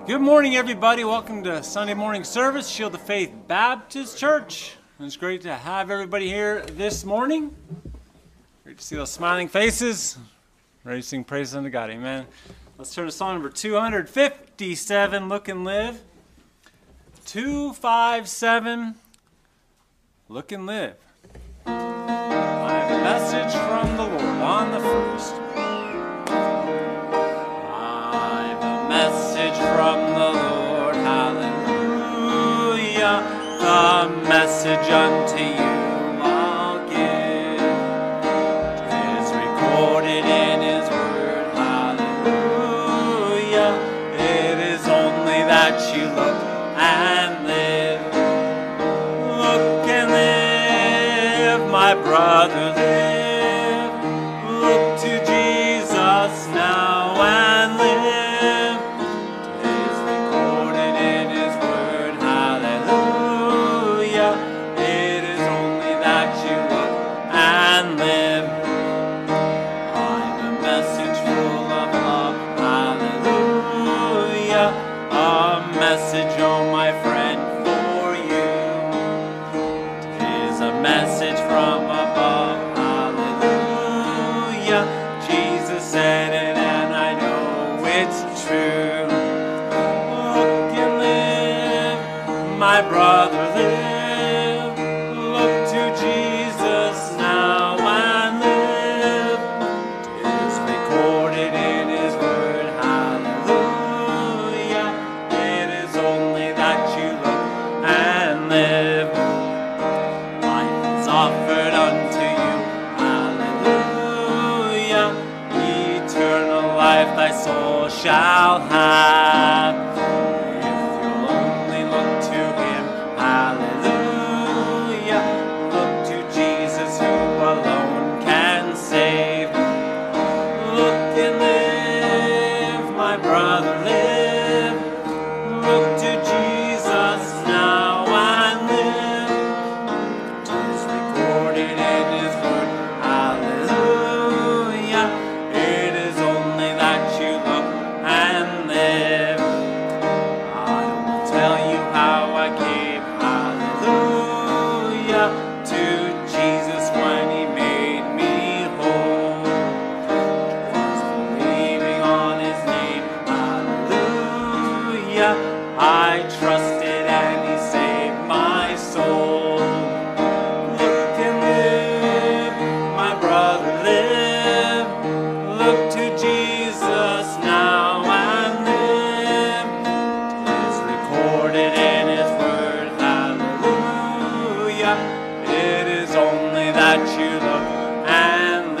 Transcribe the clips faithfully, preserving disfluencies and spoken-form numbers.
Good morning, everybody. Welcome to Sunday morning service, Shield of Faith Baptist Church. It's great to have everybody here this morning. Great to see those smiling faces. Ready to sing praise unto God. Amen. Let's turn to song number two hundred fifty-seven, Look and Live. two fifty-seven, Look and Live. I have a message from the Lord on the first. From the Lord, hallelujah, the message unto you I'll give. It is recorded in His word, hallelujah. It is only that you look and live. Look and live, my brother, live. Look to Jesus now and live. Message, oh my friend, for you. Tis a message from above, hallelujah. Jesus said it and I know it's true. Look and live, my brother, live. Look to Jesus now and live. Tis recorded in His word, hallelujah. Only that you look and live. Life is offered unto you, hallelujah. Eternal life thy soul shall have. If you'll only look to Him, hallelujah. Look to Jesus who alone can save. Look and live, my brother, live. Look to Jesus now and live. Tis recorded in His word, hallelujah. It is only that you look and live. I will tell you how I came, hallelujah, to Jesus when He made me whole. Was believing on His name, hallelujah. I trusted and He saved my soul. Look and live, my brother, live. Look to Jesus now and live. Tis recorded in His word, hallelujah. It is only that you look and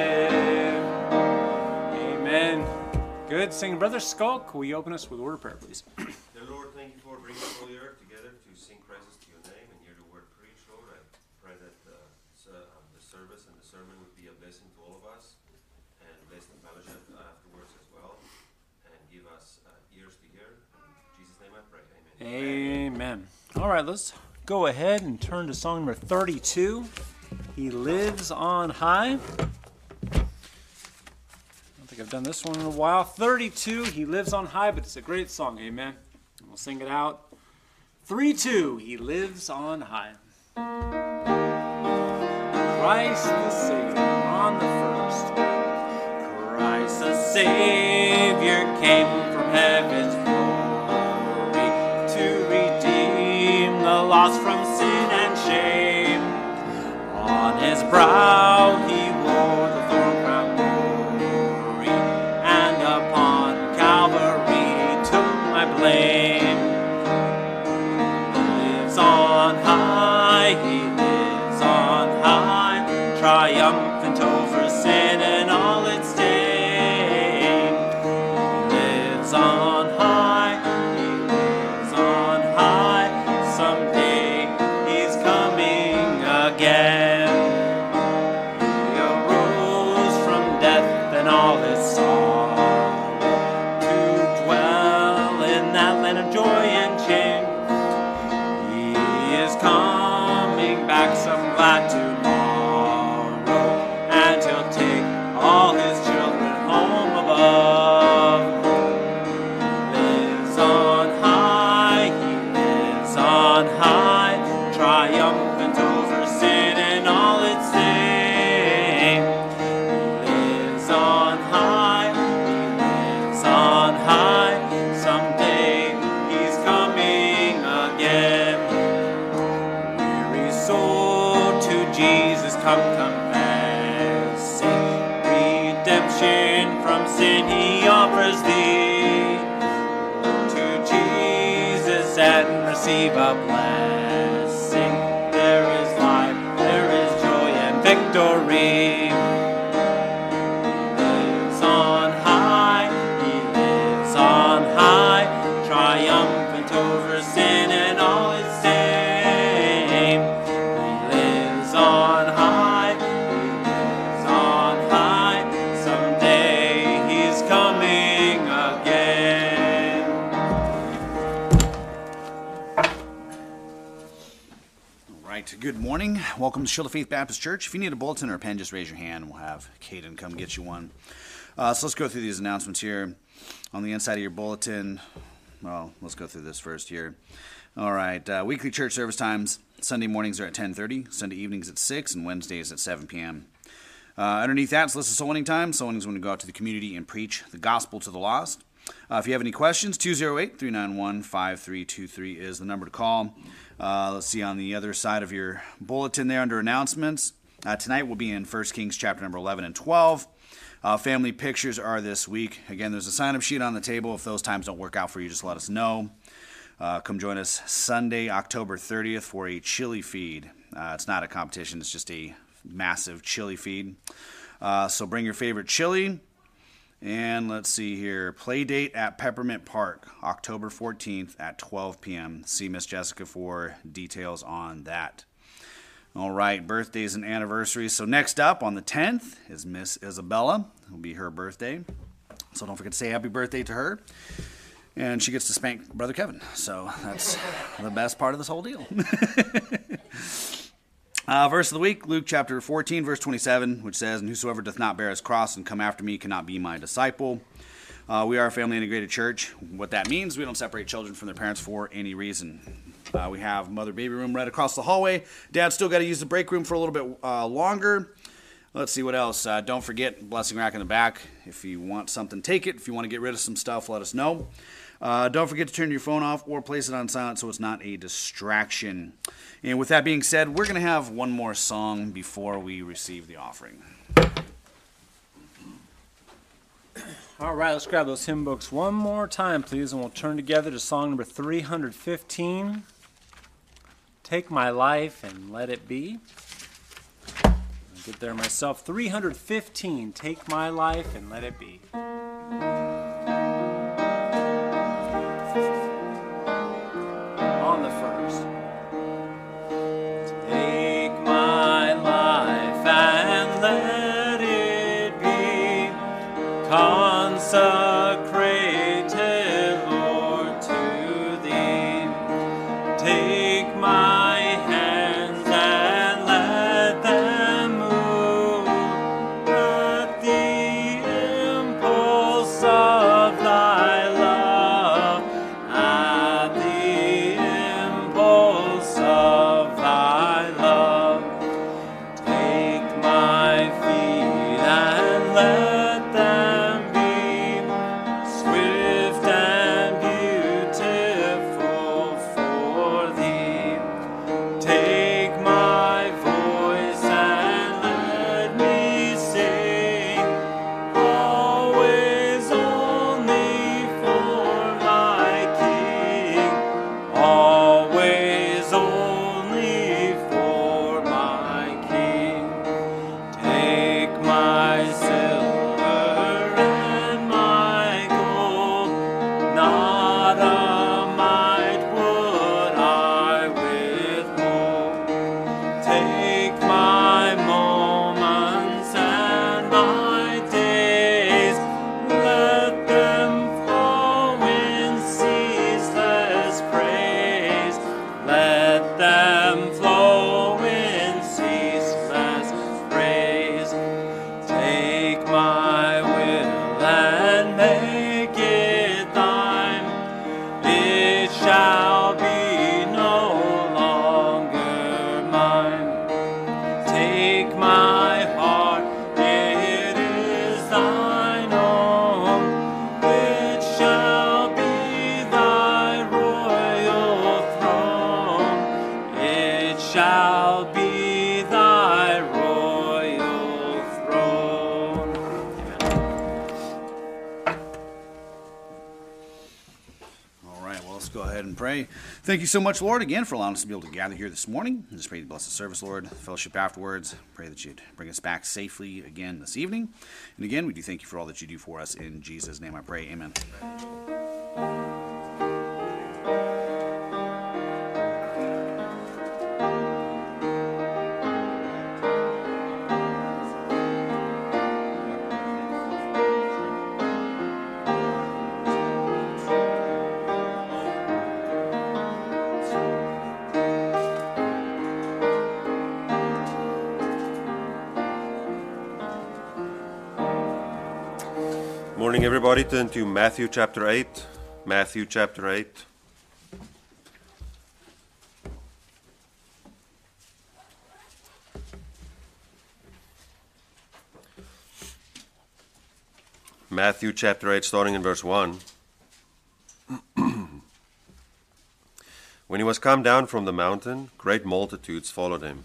live. Amen. Good. Sing, Brother Skulk, will you open us with a word of prayer, please? Lord, thank you for bringing us all here together to sing praises to your name and hear the word preached, Lord. I pray that uh, the service and the sermon would be a blessing to all of us and bless the fellowship afterwards as well and give us uh, ears to hear. In Jesus' name I pray. Amen. Amen. All right, let's go ahead and turn to song number thirty-two. He Lives on High. I don't think I've done this one in a while. thirty-two, He Lives on High, but it's a great song. Amen. We'll sing it out. three two, He Lives on High. Christ the Savior on the first. Christ the Savior came from heaven's glory to redeem the lost from sin and shame. On His brow He wore the thorn crown glory, and upon Calvary He took my blame. On high, He lives on high, triumphant over sin and all its stain. He lives on high, He lives on high, someday He's coming again. He come confessing. Redemption from sin he offers thee. To Jesus and receive a blessing. There is life, there is joy and victory. He lives on high, he lives on high, triumphant over sin and all its shame. He lives on high, he lives on high, someday he's coming again. All right, good morning. Welcome to Shield of Faith Baptist Church. If you need a bulletin or a pen, just raise your hand and we'll have Caden come get you one. Uh, so let's go through these announcements here. On the inside of your bulletin, well, let's go through this first here. All right, uh, weekly church service times. Sunday mornings are at ten thirty, Sunday evenings at six, and Wednesdays at seven p.m. Uh, underneath that is a list of soul winning time. Soul winning is when we go out to the community and preach the gospel to the lost. Uh, if you have any questions, two oh eight, three nine one, five three two three is the number to call. Uh, let's see on the other side of your bulletin there under announcements. Uh, tonight we'll be in First Kings chapter number eleven and twelve. Uh, family pictures are this week. Again, there's a sign-up sheet on the table. If those times don't work out for you, just let us know. Uh, come join us Sunday, October thirtieth for a chili feed. Uh, it's not a competition. It's just a massive chili feed. Uh, so bring your favorite chili. And let's see here. Play date at Peppermint Park, October fourteenth at twelve p.m. See Miss Jessica for details on that. All right, birthdays and anniversaries. So next up on the tenth is Miss Isabella. It'll be her birthday. So don't forget to say happy birthday to her. And she gets to spank Brother Kevin. So that's the best part of this whole deal. uh, verse of the week, Luke chapter fourteen, verse twenty-seven, which says, "And whosoever doth not bear his cross and come after me cannot be my disciple." Uh, we are a family integrated church. What that means, we don't separate children from their parents for any reason. Uh, we have mother baby room right across the hallway. Dad's still got to use the break room for a little bit uh, longer. Let's see what else. Uh, don't forget blessing rack in the back. If you want something, take it. If you want to get rid of some stuff, let us know. Uh, don't forget to turn your phone off or place it on silent so it's not a distraction. And with that being said, we're going to have one more song before we receive the offering. All right, let's grab those hymn books one more time, please, and we'll turn together to song number three hundred fifteen. Take My Life and Let It Be. I'll get there myself. three hundred fifteen, Take My Life and Let It Be. On the first. Take my life and let it be consecrated, Lord, to Thee. Take my hands and let them move at the impulse of Thy love, at the impulse of Thy love. Take my feet and let them be swift and beautiful for Thee. Take my voice and let me sing, always only for my King, always only for my King. Take my silver and my gold, not a mite would I withhold. Take my moments and my days, let them flow in ceaseless praise. Let them flow in ceaseless praise. Take my will and make it Thine. It shall be no longer mine. Take my heart, it is Thine own. It shall be Thy royal throne. It shall be Thy royal go ahead and pray. Thank you so much, Lord, again for allowing us to be able to gather here this morning. I just pray you bless the service, Lord, the fellowship afterwards. Pray that you'd bring us back safely again this evening. And again, we do thank you for all that you do for us. In Jesus' name I pray. Amen. Morning, everybody. Turn to Matthew chapter eight. Matthew chapter eight. Matthew chapter eight, starting in verse one. When he was come down from the mountain, great multitudes followed him.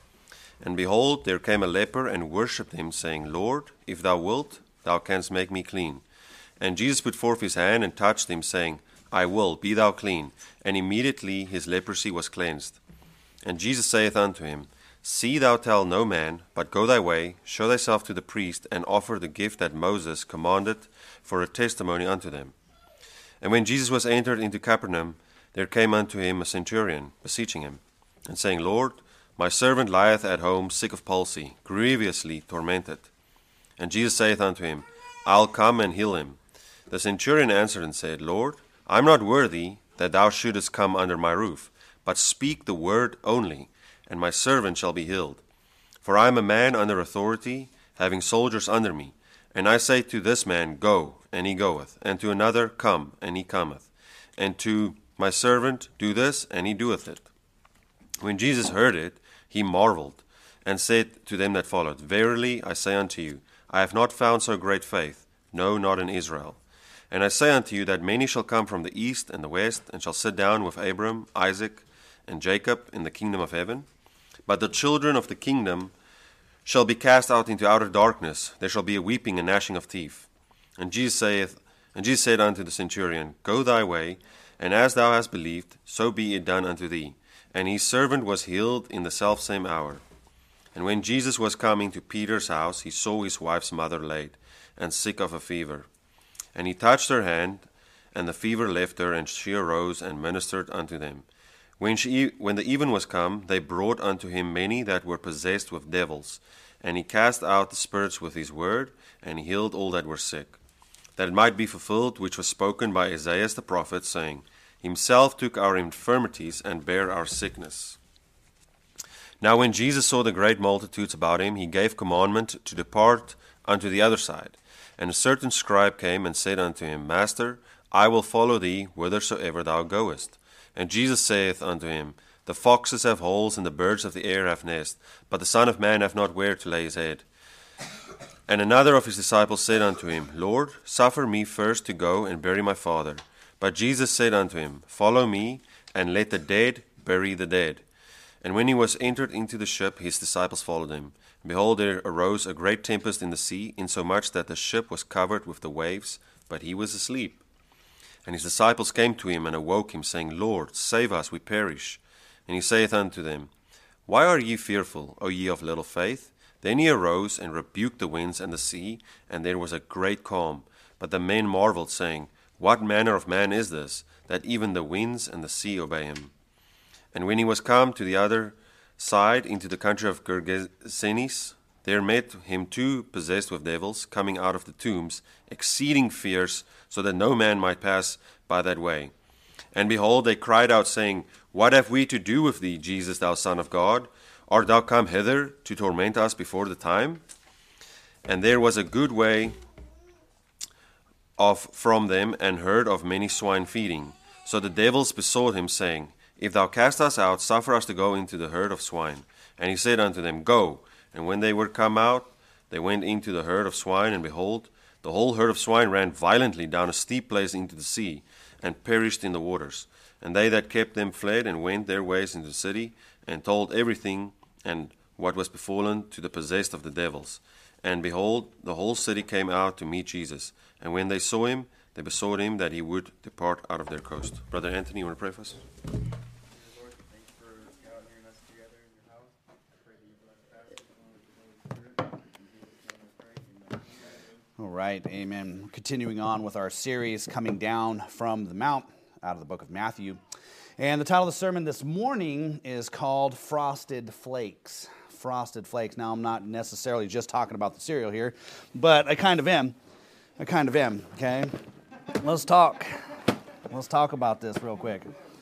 And behold, there came a leper and worshipped him, saying, Lord, if thou wilt, thou canst make me clean. And Jesus put forth his hand and touched him, saying, I will, be thou clean. And immediately his leprosy was cleansed. And Jesus saith unto him, See thou tell no man, but go thy way, show thyself to the priest, and offer the gift that Moses commanded for a testimony unto them. And when Jesus was entered into Capernaum, there came unto him a centurion, beseeching him, and saying, Lord, my servant lieth at home sick of palsy, grievously tormented. And Jesus saith unto him, I'll come and heal him. The centurion answered and said, Lord, I am not worthy that thou shouldest come under my roof, but speak the word only, and my servant shall be healed. For I am a man under authority, having soldiers under me. And I say to this man, Go, and he goeth, and to another, Come, and he cometh, and to my servant, Do this, and he doeth it. When Jesus heard it, he marveled, and said to them that followed, Verily I say unto you, I have not found so great faith, no, not in Israel. And I say unto you that many shall come from the east and the west, and shall sit down with Abram, Isaac, and Jacob in the kingdom of heaven. But the children of the kingdom shall be cast out into outer darkness. There shall be a weeping and gnashing of teeth. And Jesus saith, and Jesus said unto the centurion, Go thy way, and as thou hast believed, so be it done unto thee. And his servant was healed in the selfsame hour. And when Jesus was coming to Peter's house, he saw his wife's mother laid, and sick of a fever. And he touched her hand, and the fever left her, and she arose and ministered unto them. When she, when the even was come, they brought unto him many that were possessed with devils. And he cast out the spirits with his word, and he healed all that were sick. That it might be fulfilled which was spoken by Isaiah the prophet, saying, Himself took our infirmities, and bare our sickness. Now when Jesus saw the great multitudes about him, he gave commandment to depart unto the other side. And a certain scribe came and said unto him, Master, I will follow thee whithersoever thou goest. And Jesus saith unto him, The foxes have holes, and the birds of the air have nests, but the Son of Man hath not where to lay his head. And another of his disciples said unto him, Lord, suffer me first to go and bury my father. But Jesus said unto him, Follow me, and let the dead bury the dead. And when he was entered into the ship, his disciples followed him. And behold, there arose a great tempest in the sea, insomuch that the ship was covered with the waves, but he was asleep. And his disciples came to him and awoke him, saying, Lord, save us, we perish. And he saith unto them, Why are ye fearful, O ye of little faith? Then he arose and rebuked the winds and the sea, and there was a great calm. But the men marveled, saying, What manner of man is this, that even the winds and the sea obey him? And when he was come to the other side, into the country of Gergesenes, there met him two possessed with devils, coming out of the tombs, exceeding fierce, so that no man might pass by that way. And behold, they cried out, saying, What have we to do with thee, Jesus, thou Son of God? Art thou come hither to torment us before the time? And there was a good way off from them, and herd of many swine feeding. So the devils besought him, saying, If thou cast us out, suffer us to go into the herd of swine. And he said unto them, Go. And when they were come out, they went into the herd of swine, and behold, the whole herd of swine ran violently down a steep place into the sea, and perished in the waters. And they that kept them fled, and went their ways into the city, and told everything, and what was befallen to the possessed of the devils. And behold, the whole city came out to meet Jesus. And when they saw him, they besought him that he would depart out of their coast. Brother Anthony, you want to pray for us? Lord, thanks for gathering us together in your house. I pray that you bless Pastor along with the Holy Spirit. In Jesus' name I pray. Amen. All right, amen. Continuing on with our series, Coming Down from the Mount, out of the book of Matthew. And the title of the sermon this morning is called Frosted Flakes. Frosted Flakes. Now, I'm not necessarily just talking about the cereal here, but I kind of am. I kind of am, okay? Let's talk. Let's talk about this real quick.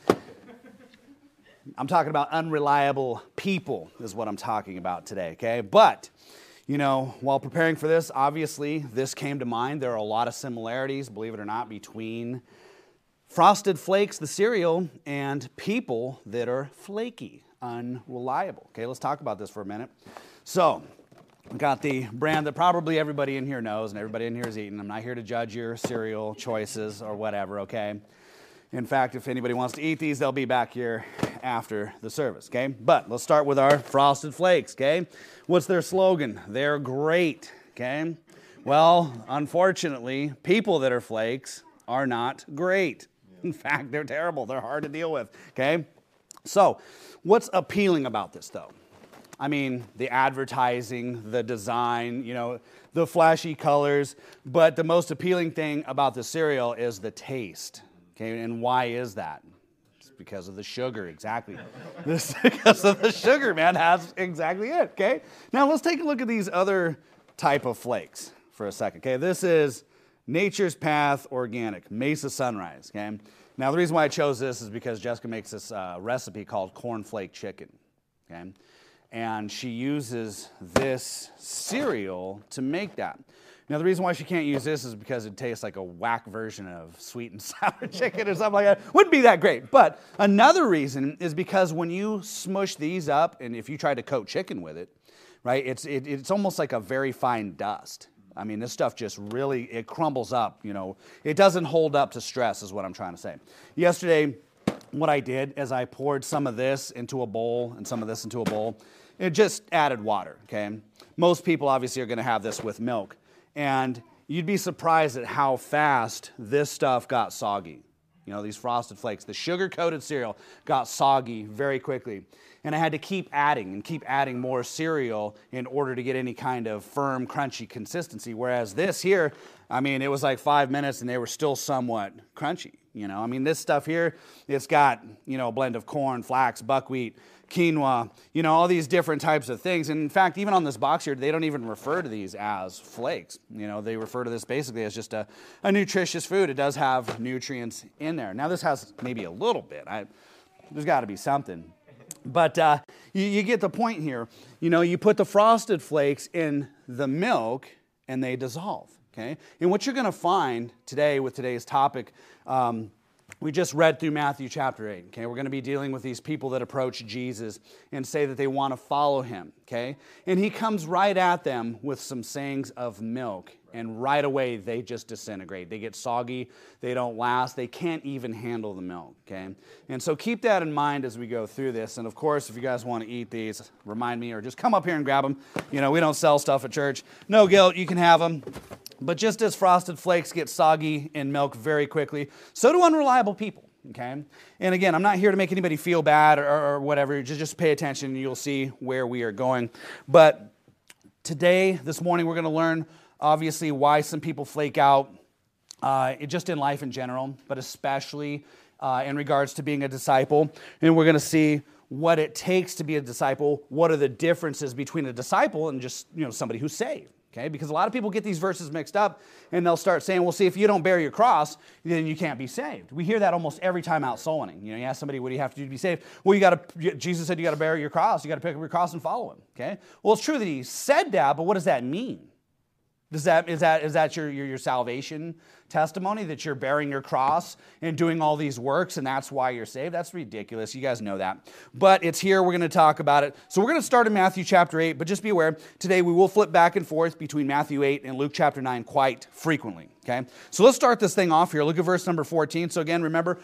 I'm talking about unreliable people is what I'm talking about today, okay? But, you know, while preparing for this, obviously, this came to mind. There are a lot of similarities, believe it or not, between Frosted Flakes, the cereal, and people that are flaky, unreliable. Okay, let's talk about this for a minute. So, we got the brand that probably everybody in here knows and everybody in here is eating. I'm not here to judge your cereal choices or whatever, okay? In fact, if anybody wants to eat these, they'll be back here after the service, okay? But let's start with our Frosted Flakes, okay? What's their slogan? They're great, okay? Well, unfortunately, people that are flakes are not great. In fact, they're terrible. They're hard to deal with, okay? So, what's appealing about this, though? I mean, the advertising, the design, you know, the flashy colors, but the most appealing thing about the cereal is the taste, okay? And why is that? It's because of the sugar, exactly. This is because of the sugar, man. That's exactly it, okay? Now, let's take a look at these other type of flakes for a second, okay? This is Nature's Path Organic, Mesa Sunrise, okay? Now, the reason why I chose this is because Jessica makes this uh, recipe called cornflake chicken, okay? And she uses this cereal to make that. Now, the reason why she can't use this is because it tastes like a whack version of sweet and sour chicken or something like that. Wouldn't be that great. But another reason is because when you smush these up, and if you try to coat chicken with it, right, it's it, it's almost like a very fine dust. I mean, this stuff just really, it crumbles up, you know. It doesn't hold up to stress is what I'm trying to say. Yesterday, what I did is I poured some of this into a bowl and some of this into a bowl. It just added water, okay? Most people obviously are going to have this with milk. And you'd be surprised at how fast this stuff got soggy. You know, these Frosted Flakes, the sugar-coated cereal got soggy very quickly. And I had to keep adding and keep adding more cereal in order to get any kind of firm, crunchy consistency. Whereas this here, I mean, it was like five minutes and they were still somewhat crunchy. You know, I mean, this stuff here, it's got, you know, a blend of corn, flax, buckwheat, quinoa, you know, all these different types of things. And in fact, even on this box here, they don't even refer to these as flakes. You know, they refer to this basically as just a, a nutritious food. It does have nutrients in there. Now, this has maybe a little bit. I, there's got to be something. But uh, you, you get the point here. You know, you put the Frosted Flakes in the milk and they dissolve, okay? And what you're going to find today with today's topic, um, we just read through Matthew chapter eight, okay? We're going to be dealing with these people that approach Jesus and say that they want to follow him, okay? And he comes right at them with some sayings of milk, and right away they just disintegrate. They get soggy, they don't last, they can't even handle the milk, okay? And so keep that in mind as we go through this. And of course, if you guys want to eat these, remind me, or just come up here and grab them. You know, we don't sell stuff at church. No guilt, you can have them. But just as Frosted Flakes get soggy in milk very quickly, so do unreliable people, okay? And again, I'm not here to make anybody feel bad or, or whatever. Just, just pay attention and you'll see where we are going. But today, this morning, we're going to learn, obviously, why some people flake out, uh, just in life in general, but especially uh, in regards to being a disciple. And we're going to see what it takes to be a disciple, what are the differences between a disciple and just, you know, somebody who's saved. Okay, because a lot of people get these verses mixed up and they'll start saying, well, see, if you don't bear your cross, then you can't be saved. We hear that almost every time out soul winning. You know, you ask somebody, what do you have to do to be saved? Well, you got to, Jesus said you got to bear your cross. You got to pick up your cross and follow him. Okay, well, it's true that he said that, but what does that mean? Does that, is that, is that your, your, your salvation testimony, that you're bearing your cross and doing all these works and that's why you're saved? That's ridiculous. You guys know that. But it's here. We're going to talk about it. So we're going to start in Matthew chapter eight, but just be aware, today we will flip back and forth between Matthew eight and Luke chapter nine quite frequently. Okay, so let's start this thing off here. Look at verse number fourteen. So again, remember,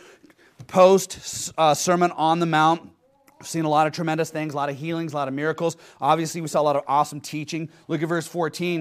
post uh, Sermon on the Mount. We've seen a lot of tremendous things, a lot of healings, a lot of miracles. Obviously, we saw a lot of awesome teaching. Look at verse fourteen.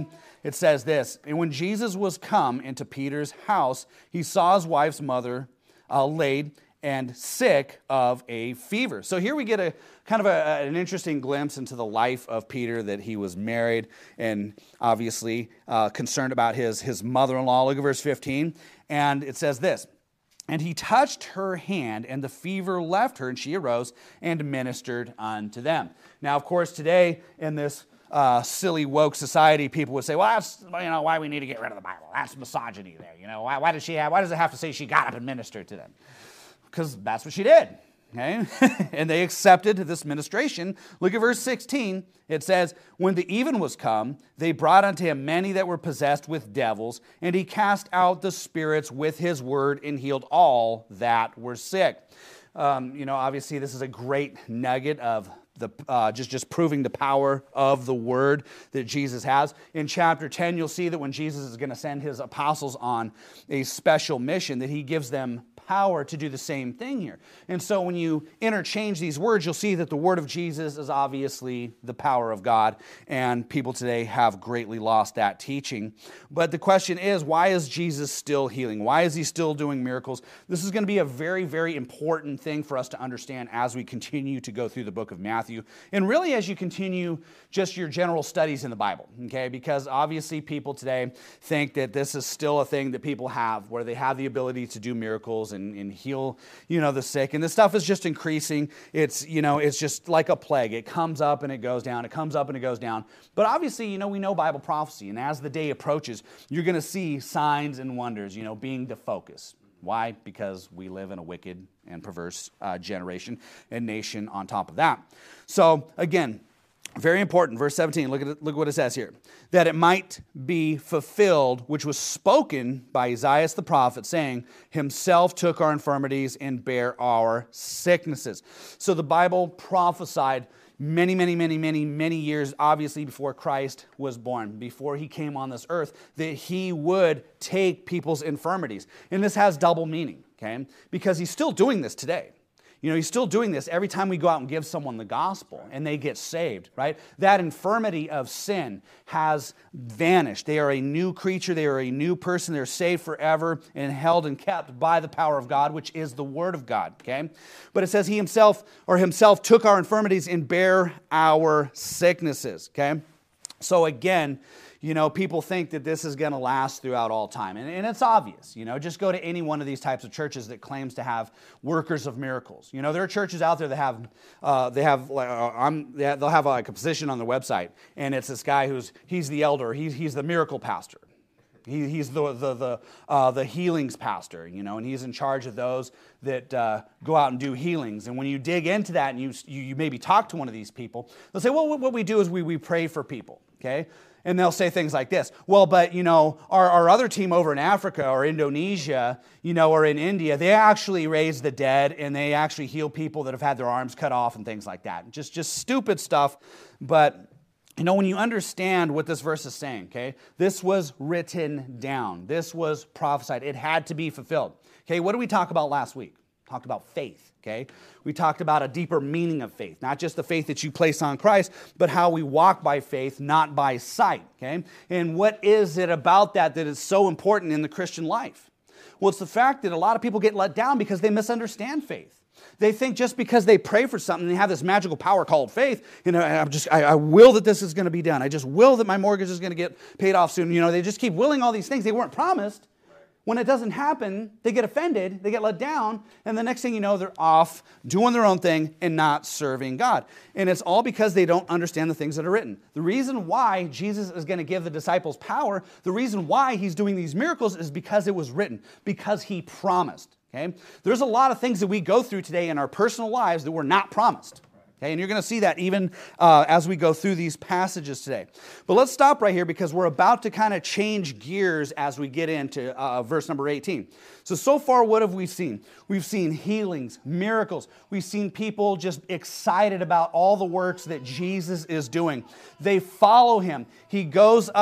it says this, and when Jesus was come into Peter's house, he saw his wife's mother uh, laid and sick of a fever. So here we get a kind of a, an interesting glimpse into the life of Peter, that he was married and obviously uh, concerned about his, his mother-in-law. Look at verse fifteen, and it says this, and he touched her hand, and the fever left her, and she arose and ministered unto them. Now, of course, today in this uh, silly woke society, people would say, "Well, that's you know why we need to get rid of the Bible. That's misogyny there. You know why? Why does she have? Why does it have to say she got up and ministered to them? Because that's what she did." Okay, and they accepted this ministration. Look at verse sixteen. It says, when the even was come, they brought unto him many that were possessed with devils, and he cast out the spirits with his word and healed all that were sick. Um, you know, obviously this is a great nugget of the uh, just, just proving the power of the word that Jesus has. In chapter ten, you'll see that when Jesus is going to send his apostles on a special mission, that he gives them power to do the same thing here. And so when you interchange these words, you'll see that the word of Jesus is obviously the power of God, and people today have greatly lost that teaching. But the question is, why is Jesus still healing? Why is he still doing miracles? This is going to be a very, very important thing for us to understand as we continue to go through the book of Matthew, and really as you continue just your general studies in the Bible, okay? Because obviously people today think that this is still a thing that people have, where they have the ability to do miracles and, and heal, you know, the sick. And this stuff is just increasing. It's, you know, it's just like a plague. It comes up and it goes down. It comes up and it goes down. But obviously, you know, we know Bible prophecy. And as the day approaches, you're going to see signs and wonders, you know, being the focus. Why? Because we live in a wicked and perverse uh, generation and nation on top of that. So, again, very important, verse seventeen, look at it, look what it says here. That it might be fulfilled, which was spoken by Isaiah the prophet, saying, himself took our infirmities and bare our sicknesses. So the Bible prophesied many, many, many, many, many years, obviously before Christ was born, before he came on this earth, that he would take people's infirmities. And this has double meaning, okay? Because he's still doing this today. You know, he's still doing this every time we go out and give someone the gospel and they get saved, right? That infirmity of sin has vanished. They are a new creature. They are a new person. They're saved forever and held and kept by the power of God, which is the word of God, okay? But it says he himself, or himself took our infirmities and bare our sicknesses, okay? So again, you know, people think that this is going to last throughout all time. And, and it's obvious, you know, just go to any one of these types of churches that claims to have workers of miracles. You know, there are churches out there that have, uh, they have, uh, I'm, they have, they'll have like a position on their website, and it's this guy who's, he's the elder, he's, he's the miracle pastor. He, he's the the the, uh, the healings pastor, you know, and he's in charge of those that uh, go out and do healings. And when you dig into that and you, you you maybe talk to one of these people, they'll say, well, what we do is we we pray for people, okay? And they'll say things like this, well, but, you know, our, our other team over in Africa or Indonesia, you know, or in India, they actually raise the dead and they actually heal people that have had their arms cut off and things like that. Just, just stupid stuff. But, you know, when you understand what this verse is saying, okay, this was written down. This was prophesied. It had to be fulfilled. Okay, what did we talk about last week? Talked about faith, okay? We talked about a deeper meaning of faith, not just the faith that you place on Christ, but how we walk by faith, not by sight, okay? And what is it about that that is so important in the Christian life? Well, it's the fact that a lot of people get let down because they misunderstand faith. They think just because they pray for something, they have this magical power called faith, you know, I'm just, I, I will that this is going to be done. I just will that my mortgage is going to get paid off soon. You know, they just keep willing all these things they weren't promised. When it doesn't happen, they get offended, they get let down, and the next thing you know, they're off doing their own thing and not serving God. And it's all because they don't understand the things that are written. The reason why Jesus is going to give the disciples power, the reason why he's doing these miracles is because it was written, because he promised. Okay? There's a lot of things that we go through today in our personal lives that were not promised. Okay, and you're going to see that even uh, as we go through these passages today. But let's stop right here because we're about to kind of change gears as we get into uh, verse number eighteen. So, so far, what have we seen? We've seen healings, miracles. We've seen people just excited about all the works that Jesus is doing. They follow him. He goes up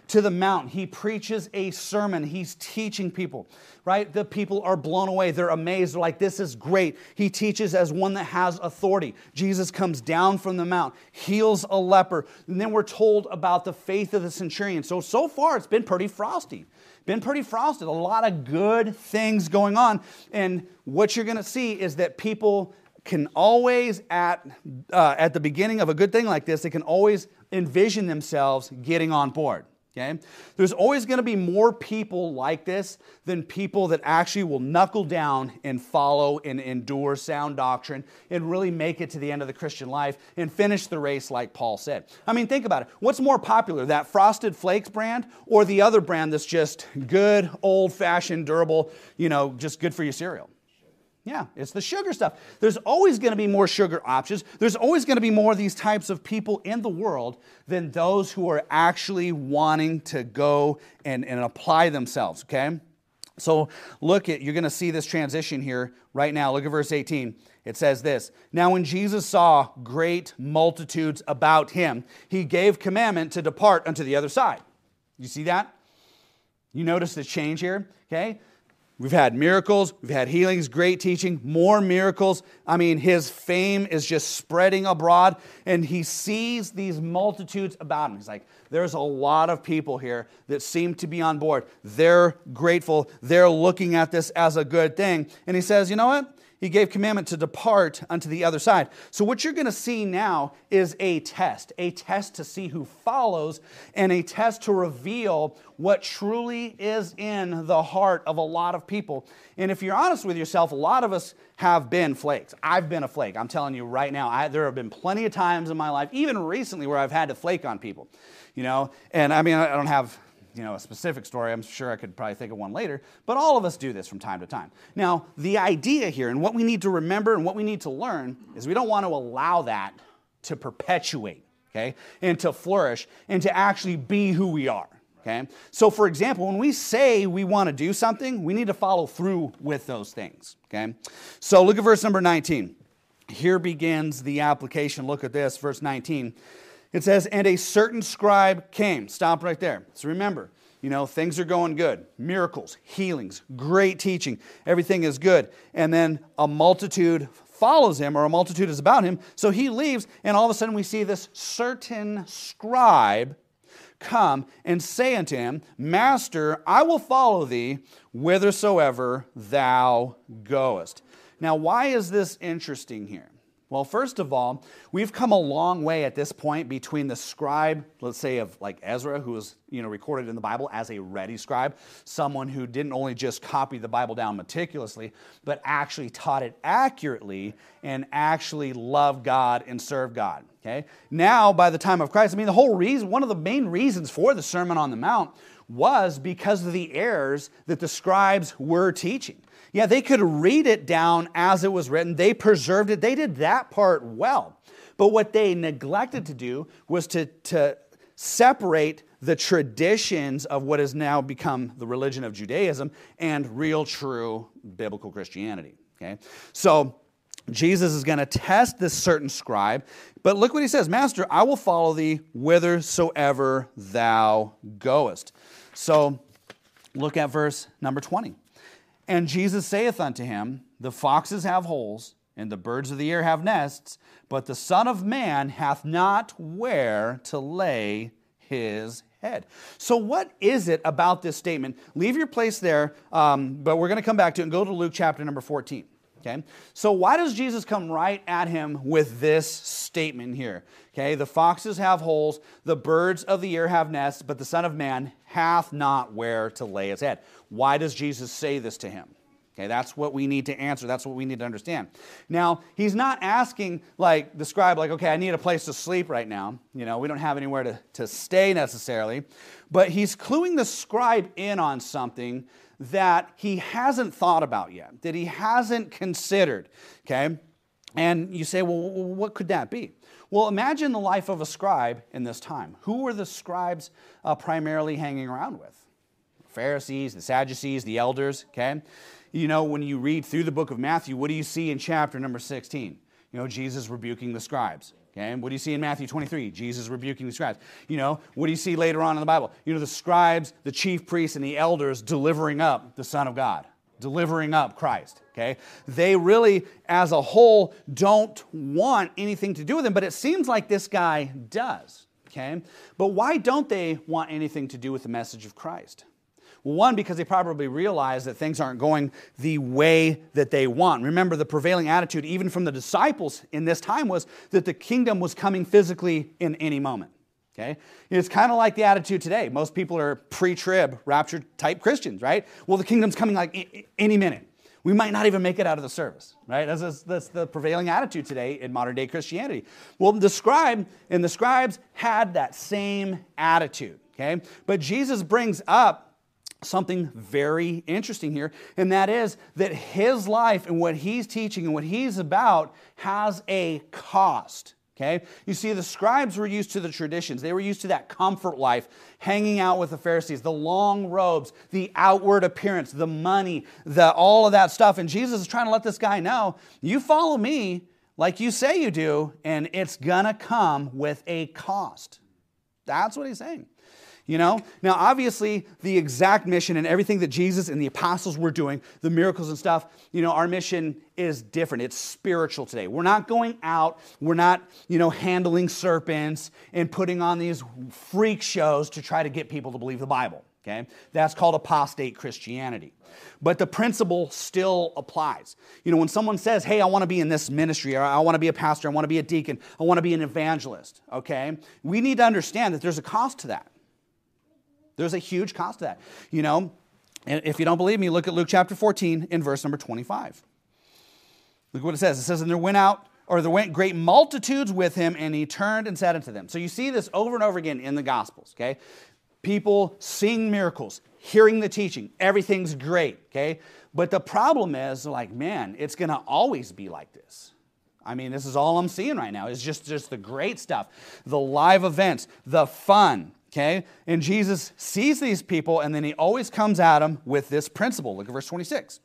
to the mountain. He preaches a sermon. He's teaching people, right? The people are blown away. They're amazed. They're like, this is great. He teaches as one that has authority. Jesus comes down from the mount, heals a leper. And then we're told about the faith of the centurion. So, so far it's been pretty frosty. Been pretty frosted. A lot of good things going on. And what you're going to see is that people can always, at uh, at the beginning of a good thing like this, they can always envision themselves getting on board. Okay? There's always going to be more people like this than people that actually will knuckle down and follow and endure sound doctrine and really make it to the end of the Christian life and finish the race like Paul said. I mean, think about it. What's more popular, that Frosted Flakes brand or the other brand that's just good, old-fashioned, durable, you know, just good for your cereal? Yeah, it's the sugar stuff. There's always going to be more sugar options. There's always going to be more of these types of people in the world than those who are actually wanting to go and, and apply themselves, okay? So look at, you're going to see this transition here right now. Look at verse eighteen. It says this, "Now when Jesus saw great multitudes about him, he gave commandment to depart unto the other side." You see that? You notice the change here, okay? We've had miracles, we've had healings, great teaching, more miracles. I mean, his fame is just spreading abroad, and he sees these multitudes about him. He's like, there's a lot of people here that seem to be on board. They're grateful. They're looking at this as a good thing. And he says, you know what? He gave commandment to depart unto the other side. So what you're going to see now is a test, a test to see who follows and a test to reveal what truly is in the heart of a lot of people. And if you're honest with yourself, a lot of us have been flakes. I've been a flake. I'm telling you right now, I, there have been plenty of times in my life, even recently, where I've had to flake on people. You know, and I mean, I don't have... you know, a specific story. I'm sure I could probably think of one later, but all of us do this from time to time. Now, the idea here and what we need to remember and what we need to learn is we don't want to allow that to perpetuate, okay, and to flourish and to actually be who we are, okay? So, for example, when we say we want to do something, we need to follow through with those things, okay? So, look at verse number nineteen. Here begins the application. Look at this, verse nineteen. It says, "And a certain scribe came." Stop right there. So remember, you know, things are going good. Miracles, healings, great teaching. Everything is good. And then a multitude follows him, or a multitude is about him. So he leaves, and all of a sudden we see this certain scribe come and say unto him, "Master, I will follow thee whithersoever thou goest." Now, why is this interesting here? Well, first of all, we've come a long way at this point between the scribe, let's say of like Ezra, who was, you know, recorded in the Bible as a ready scribe, someone who didn't only just copy the Bible down meticulously, but actually taught it accurately and actually loved God and served God. Okay? Now, by the time of Christ, I mean, the whole reason, one of the main reasons for the Sermon on the Mount was because of the errors that the scribes were teaching. Yeah, they could read it down as it was written. They preserved it. They did that part well. But what they neglected to do was to, to separate the traditions of what has now become the religion of Judaism and real, true biblical Christianity. Okay? So Jesus is going to test this certain scribe. But look what he says, "Master, I will follow thee whithersoever thou goest." So look at verse number twenty. "And Jesus saith unto him, The foxes have holes, and the birds of the air have nests, but the Son of Man hath not where to lay his head." So what is it about this statement? Leave your place there, um, but we're going to come back to it and go to Luke chapter number fourteen. Okay? So why does Jesus come right at him with this statement here? Okay, the foxes have holes, the birds of the air have nests, but the Son of Man hath not where to lay his head. Why does Jesus say this to him? Okay, that's what we need to answer. That's what we need to understand. Now, he's not asking, like, the scribe, like, okay, I need a place to sleep right now. You know, we don't have anywhere to, to stay necessarily. But he's cluing the scribe in on something that he hasn't thought about yet, that he hasn't considered, okay? And you say, well, what could that be? Well, imagine the life of a scribe in this time. Who were the scribes uh, primarily hanging around with? The Pharisees, the Sadducees, the elders, okay? You know, when you read through the book of Matthew, what do you see in chapter number sixteen? You know, Jesus rebuking the scribes. Okay, what do you see in Matthew twenty-three? Jesus rebuking the scribes. You know, what do you see later on in the Bible? You know, the scribes, the chief priests, and the elders delivering up the Son of God, delivering up Christ. Okay, they really, as a whole, don't want anything to do with him, but it seems like this guy does. Okay, but why don't they want anything to do with the message of Christ? Well, one, because they probably realize that things aren't going the way that they want. Remember, the prevailing attitude, even from the disciples in this time, was that the kingdom was coming physically in any moment. Okay? It's kind of like the attitude today. Most people are pre-trib, rapture type Christians, right? Well, the kingdom's coming like any minute. We might not even make it out of the service, right? That's, that's the prevailing attitude today in modern day Christianity. Well, the scribe and the scribes had that same attitude, okay? But Jesus brings up something very interesting here, and that is that his life and what he's teaching and what he's about has a cost. Okay? You see, the scribes were used to the traditions. They were used to that comfort life, hanging out with the Pharisees, the long robes, the outward appearance, the money, the all of that stuff. And Jesus is trying to let this guy know, you follow me like you say you do, and it's gonna come with a cost. That's what he's saying. You know, now obviously the exact mission and everything that Jesus and the apostles were doing, the miracles and stuff, you know, our mission is different. It's spiritual today. We're not going out, we're not, you know, handling serpents and putting on these freak shows to try to get people to believe the Bible. Okay, that's called apostate Christianity. But the principle still applies. You know, when someone says, hey, I want to be in this ministry, or I want to be a pastor, I want to be a deacon, I want to be an evangelist, okay, we need to understand that there's a cost to that. There's a huge cost to that. You know, and if you don't believe me, look at Luke chapter fourteen in verse number twenty-five. Look what it says. It says, and there went out, or there went great multitudes with him, and he turned and said unto them. So you see this over and over again in the Gospels, okay? People seeing miracles, hearing the teaching. Everything's great, okay? But the problem is, like, man, it's going to always be like this. I mean, this is all I'm seeing right now. It's just, just the great stuff, the live events, the fun. Okay, and Jesus sees these people, and then he always comes at them with this principle. Look at verse twenty-six.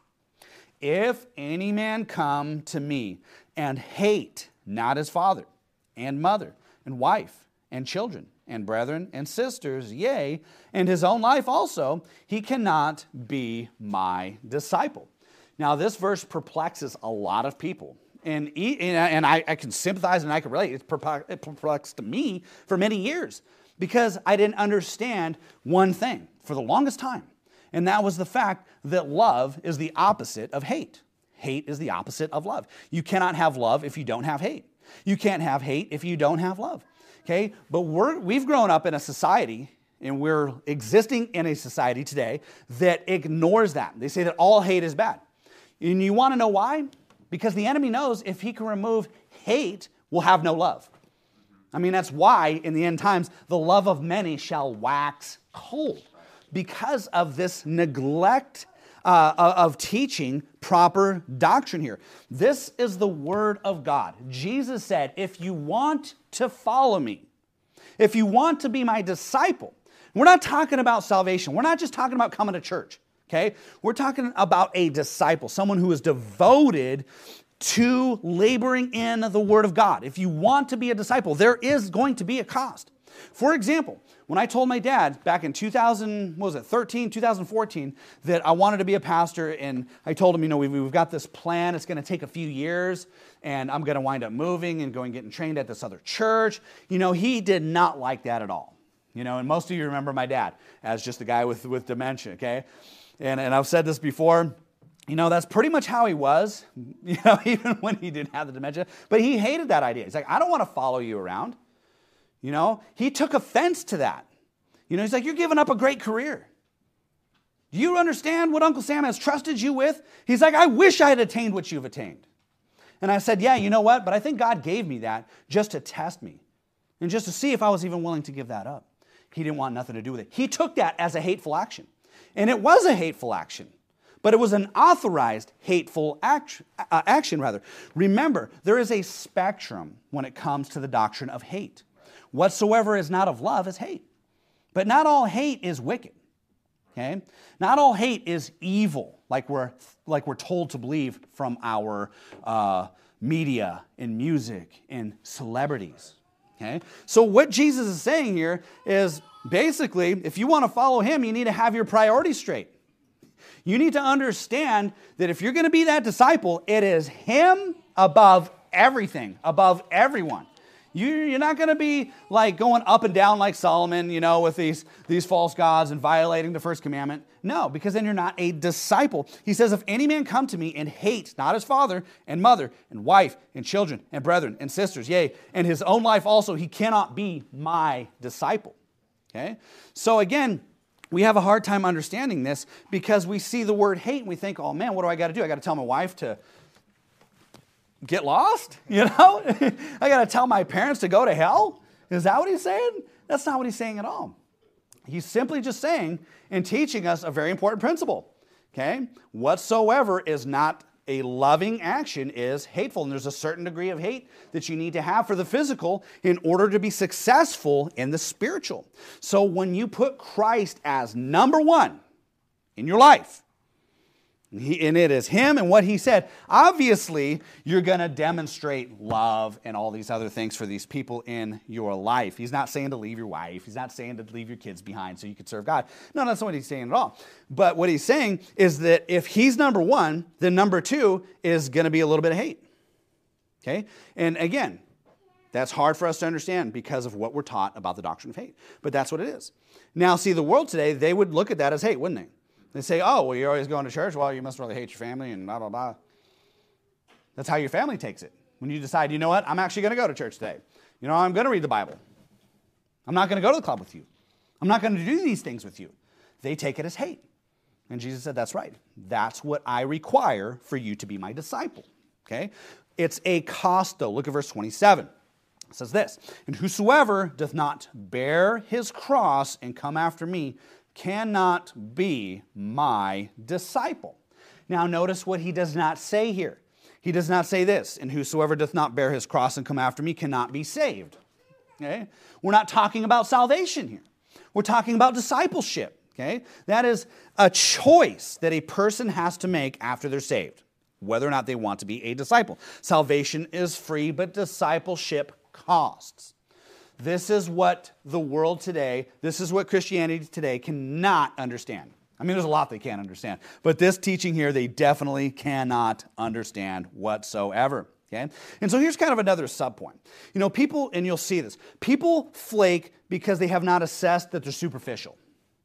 If any man come to me and hate not his father and mother and wife and children and brethren and sisters, yea, and his own life also, he cannot be my disciple. Now, this verse perplexes a lot of people. And, and I, I can sympathize and I can relate. It's perplexed me for many years. Because I didn't understand one thing for the longest time. And that was the fact that love is the opposite of hate. Hate is the opposite of love. You cannot have love if you don't have hate. You can't have hate if you don't have love. Okay? But we're, we've grown up in a society, and we're existing in a society today that ignores that. They say that all hate is bad. And you want to know why? Because the enemy knows if he can remove hate, we'll have no love. I mean, that's why in the end times, the love of many shall wax cold. Because of this neglect uh, of teaching proper doctrine here. This is the word of God. Jesus said, if you want to follow me, if you want to be my disciple, we're not talking about salvation. We're not just talking about coming to church, okay? We're talking about a disciple, someone who is devoted to laboring in the Word of God. If you want to be a disciple, there is going to be a cost. For example, when I told my dad back in two thousand, what was it, thirteen, two thousand fourteen, that I wanted to be a pastor, and I told him, you know, we've, we've got this plan, it's going to take a few years, and I'm going to wind up moving and going getting trained at this other church, you know, he did not like that at all. You know, and most of you remember my dad as just a guy with, with dementia, okay? And, and I've said this before. You know, that's pretty much how he was, you know, even when he didn't have the dementia. But he hated that idea. He's like, I don't want to follow you around. You know, he took offense to that. You know, he's like, you're giving up a great career. Do you understand what Uncle Sam has trusted you with? He's like, I wish I had attained what you've attained. And I said, yeah, you know what? But I think God gave me that just to test me and just to see if I was even willing to give that up. He didn't want nothing to do with it. He took that as a hateful action. And it was a hateful action. But it was an authorized hateful action, uh, action, rather. Remember, there is a spectrum when it comes to the doctrine of hate. Whatsoever is not of love is hate. But not all hate is wicked. Okay? Not all hate is evil, like we're like we're told to believe from our uh, media and music and celebrities. Okay? So what Jesus is saying here is basically, if you want to follow him, you need to have your priorities straight. You need to understand that if you're going to be that disciple, it is him above everything, above everyone. You, you're not going to be like going up and down like Solomon, you know, with these, these false gods and violating the first commandment. No, because then you're not a disciple. He says, if any man come to me and hate not his father and mother and wife and children and brethren and sisters, yea, and his own life also, he cannot be my disciple. Okay? So again, we have a hard time understanding this because we see the word hate and we think, oh man, what do I got to do? I got to tell my wife to get lost? You know? I got to tell my parents to go to hell? Is that what he's saying? That's not what he's saying at all. He's simply just saying and teaching us a very important principle. Okay? Whatsoever is not a loving action is hateful. And there's a certain degree of hate that you need to have for the physical in order to be successful in the spiritual. So when you put Christ as number one in your life, He, and it is him and what he said, obviously you're going to demonstrate love and all these other things for these people in your life. He's not saying to leave your wife. He's not saying to leave your kids behind so you could serve God. No, that's not what he's saying at all. But what he's saying is that if he's number one, then number two is going to be a little bit of hate. Okay? And again, that's hard for us to understand because of what we're taught about the doctrine of hate. But that's what it is. Now, see, the world today, they would look at that as hate, wouldn't they? They say, oh, well, you're always going to church. Well, you must really hate your family and blah, blah, blah. That's how your family takes it. When you decide, you know what, I'm actually going to go to church today. You know, I'm going to read the Bible. I'm not going to go to the club with you. I'm not going to do these things with you. They take it as hate. And Jesus said, that's right. That's what I require for you to be my disciple. Okay? It's a cost, though. Look at verse twenty-seven. It says this, and whosoever doth not bear his cross and come after me cannot be my disciple. Now notice what he does not say here. He does not say this, and whosoever doth not bear his cross and come after me cannot be saved. Okay? We're not talking about salvation here. We're talking about discipleship. Okay? That is a choice that a person has to make after they're saved, whether or not they want to be a disciple. Salvation is free, but discipleship costs. This is what the world today, this is what Christianity today cannot understand. I mean, there's a lot they can't understand. But this teaching here, they definitely cannot understand whatsoever. Okay? And so here's kind of another subpoint. You know, people, and you'll see this, people flake because they have not assessed that they're superficial.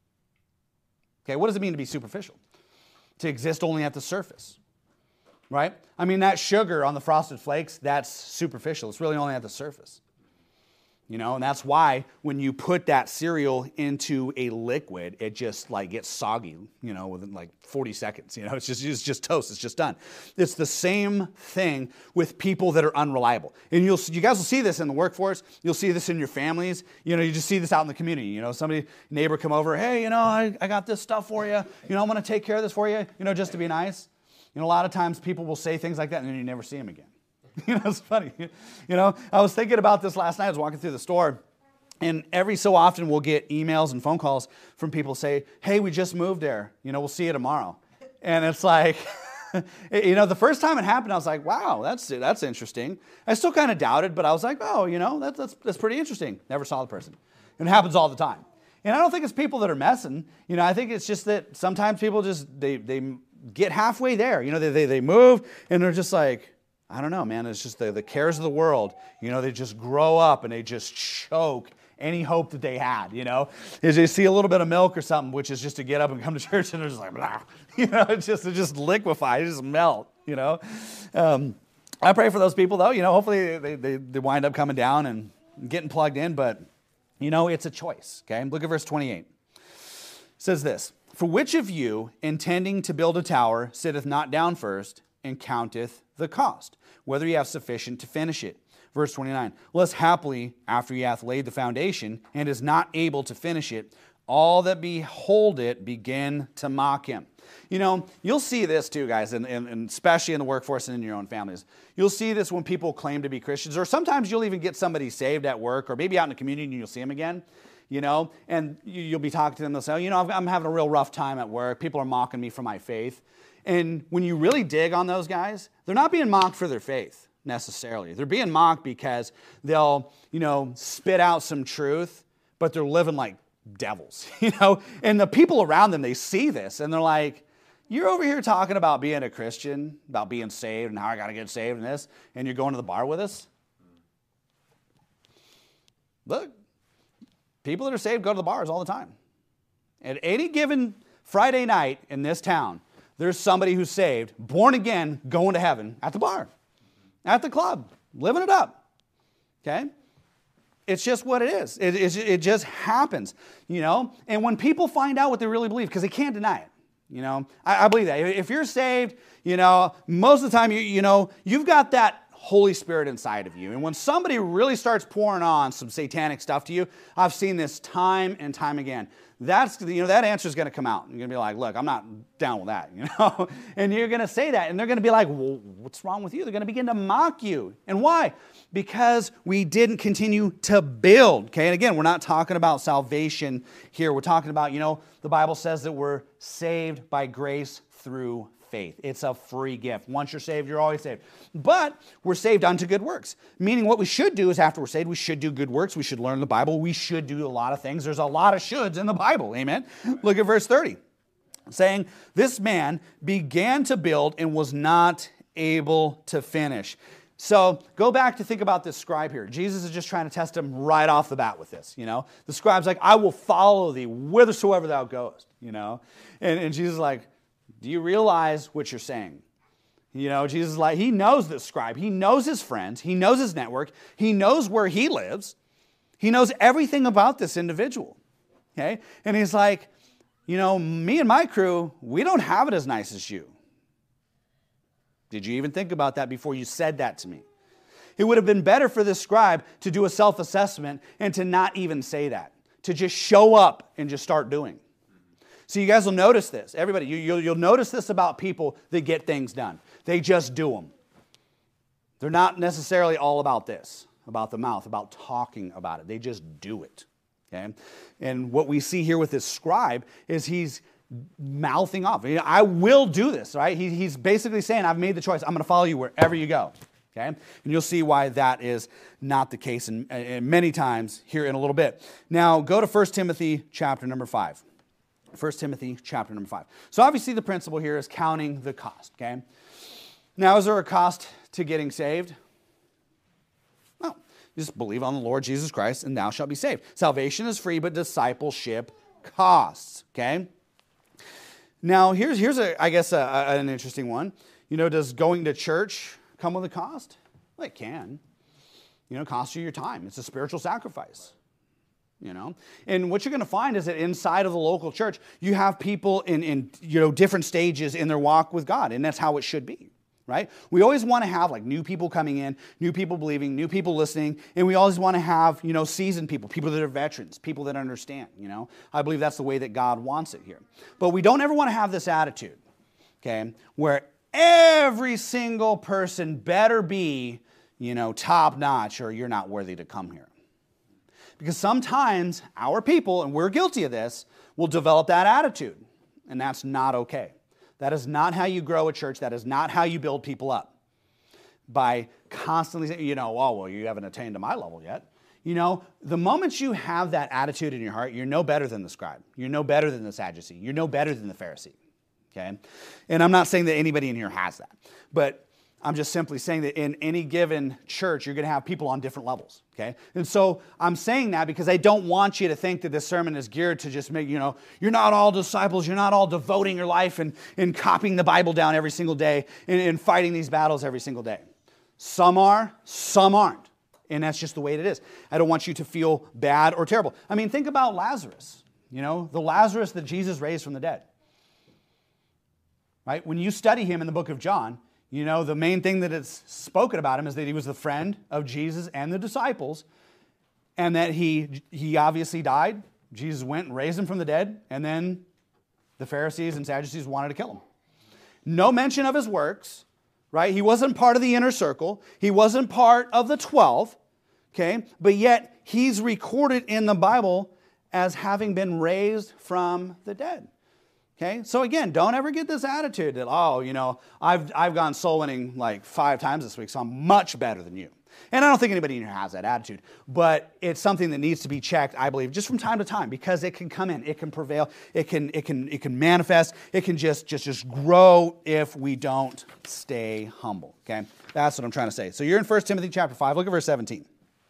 Okay, what does it mean to be superficial? To exist only at the surface. Right? I mean, that sugar on the Frosted Flakes, that's superficial. It's really only at the surface. You know, and that's why when you put that cereal into a liquid, it just like gets soggy, you know, within like forty seconds. You know, it's just, it's just toast. It's just done. It's the same thing with people that are unreliable. And you'll, you guys will see this in the workforce. You'll see this in your families. You know, you just see this out in the community. You know, somebody, neighbor come over, hey, you know, I, I got this stuff for you. You know, I'm going to take care of this for you, you know, just to be nice. You know, a lot of times people will say things like that and then you never see them again. You know, it's funny. You know, I was thinking about this last night. I was walking through the store, and every so often we'll get emails and phone calls from people say, hey, we just moved there. You know, we'll see you tomorrow. And it's like, you know, the first time it happened, I was like, wow, that's that's interesting. I still kind of doubted, but I was like, oh, you know, that's, that's, that's pretty interesting. Never saw the person. And it happens all the time. And I don't think it's people that are messing. You know, I think it's just that sometimes people just, they, they get halfway there. You know, they, they, they move, and they're just like, I don't know, man. It's just the, the cares of the world. You know, they just grow up and they just choke any hope that they had, you know. Is they see a little bit of milk or something, which is just to get up and come to church, and they're just like, blah. You know, it's just, it just liquefy, it just melt, you know. Um, I pray for those people, though. You know, hopefully they, they, they wind up coming down and getting plugged in, but, you know, it's a choice, okay. Look at verse twenty-eight. It says this, for which of you, intending to build a tower, sitteth not down first, and counteth the cost, whether ye have sufficient to finish it. Verse twenty-nine, lest haply, after he hath laid the foundation, and is not able to finish it, all that behold it begin to mock him. You know, you'll see this too, guys, and, and, and especially in the workforce and in your own families. You'll see this when people claim to be Christians, or sometimes you'll even get somebody saved at work, or maybe out in the community and you'll see them again. you know, and you, you'll be talking to them, they'll say, oh, you know, I've- I'm having a real rough time at work. People are mocking me for my faith. And when you really dig on those guys, they're not being mocked for their faith necessarily. They're being mocked because they'll, you know, spit out some truth, but they're living like devils, you know, and the people around them, they see this and they're like, you're over here talking about being a Christian, about being saved and how I got to get saved and this, and you're going to the bar with us? Look, people that are saved go to the bars all the time. At any given Friday night in this town, there's somebody who's saved, born again, going to heaven at the bar, at the club, living it up, okay? It's just what it is. It, it, it just happens, you know? And when people find out what they really believe, because they can't deny it, you know? I, I believe that. If you're saved, you know, most of the time, you, you know, you've got that Holy Spirit inside of you. And when somebody really starts pouring on some satanic stuff to you, I've seen this time and time again. That's, you know, that answer is going to come out. You're going to be like, look, I'm not down with that, you know? And you're going to say that, and they're going to be like, well, what's wrong with you? They're going to begin to mock you. And why? Because we didn't continue to build, okay? And again, we're not talking about salvation here. We're talking about, you know, the Bible says that we're saved by grace through faith. It's a free gift. Once you're saved, you're always saved. But we're saved unto good works, meaning what we should do is after we're saved, we should do good works. We should learn the Bible. We should do a lot of things. There's a lot of shoulds in the Bible. Amen. Look at verse thirty, saying, this man began to build and was not able to finish. So go back to think about this scribe here. Jesus is just trying to test him right off the bat with this, you know. The scribe's like, I will follow thee whithersoever thou goest, you know. And, and Jesus is like, do you realize what you're saying? You know, Jesus is like, he knows this scribe. He knows his friends. He knows his network. He knows where he lives. He knows everything about this individual. Okay? And he's like, you know, me and my crew, we don't have it as nice as you. Did you even think about that before you said that to me? It would have been better for this scribe to do a self-assessment and to not even say that, to just show up and just start doing. So you guys will notice this. Everybody, you, you'll, you'll notice this about people that get things done. They just do them. They're not necessarily all about this, about the mouth, about talking about it. They just do it. Okay? And what we see here with this scribe is he's mouthing off. I will do this, right? He, he's basically saying, I've made the choice. I'm going to follow you wherever you go. Okay? And you'll see why that is not the case in, in many times here in a little bit. Now, go to First Timothy chapter number five. First Timothy chapter number five. So obviously the principle here is counting the cost, okay? Now, is there a cost to getting saved? No. Just believe on the Lord Jesus Christ and thou shalt be saved. Salvation is free, but discipleship costs, okay? Now, here's, here's a, I guess, a, a, an interesting one. You know, does going to church come with a cost? Well, it can. You know, it costs you your time. It's a spiritual sacrifice. You know, and what you're going to find is that inside of the local church, you have people in, in, you know, different stages in their walk with God, and that's how it should be, right? We always want to have like new people coming in, new people believing, new people listening, and we always want to have, you know, seasoned people, people that are veterans, people that understand, you know. I believe that's the way that God wants it here. But we don't ever want to have this attitude, okay, where every single person better be, you know, top notch or you're not worthy to come here. Because sometimes our people, and we're guilty of this, will develop that attitude. And that's not okay. That is not how you grow a church. That is not how you build people up. By constantly saying, you know, oh, well, you haven't attained to my level yet. You know, the moment you have that attitude in your heart, you're no better than the scribe. You're no better than the Sadducee. You're no better than the Pharisee. Okay? And I'm not saying that anybody in here has that. But I'm just simply saying that in any given church, you're going to have people on different levels, okay? And so I'm saying that because I don't want you to think that this sermon is geared to just make, you know, you're not all disciples, you're not all devoting your life and, and copying the Bible down every single day and, and fighting these battles every single day. Some are, some aren't. And that's just the way it is. I don't want you to feel bad or terrible. I mean, think about Lazarus, you know, the Lazarus that Jesus raised from the dead, right? When you study him in the book of John, you know, the main thing that is spoken about him is that he was the friend of Jesus and the disciples, and that he, he obviously died. Jesus went and raised him from the dead, and then the Pharisees and Sadducees wanted to kill him. No mention of his works, right? He wasn't part of the inner circle. He wasn't part of the twelve, okay? But yet, he's recorded in the Bible as having been raised from the dead. Okay, so again, don't ever get this attitude that, oh, you know, I've, I've gone soul winning like five times this week, so I'm much better than you. And I don't think anybody in here has that attitude, but it's something that needs to be checked, I believe, just from time to time, because it can come in, it can prevail, it can, it can, it can manifest, it can just, just, just grow if we don't stay humble. Okay, that's what I'm trying to say. So you're in First Timothy chapter five. Look at verse seventeen.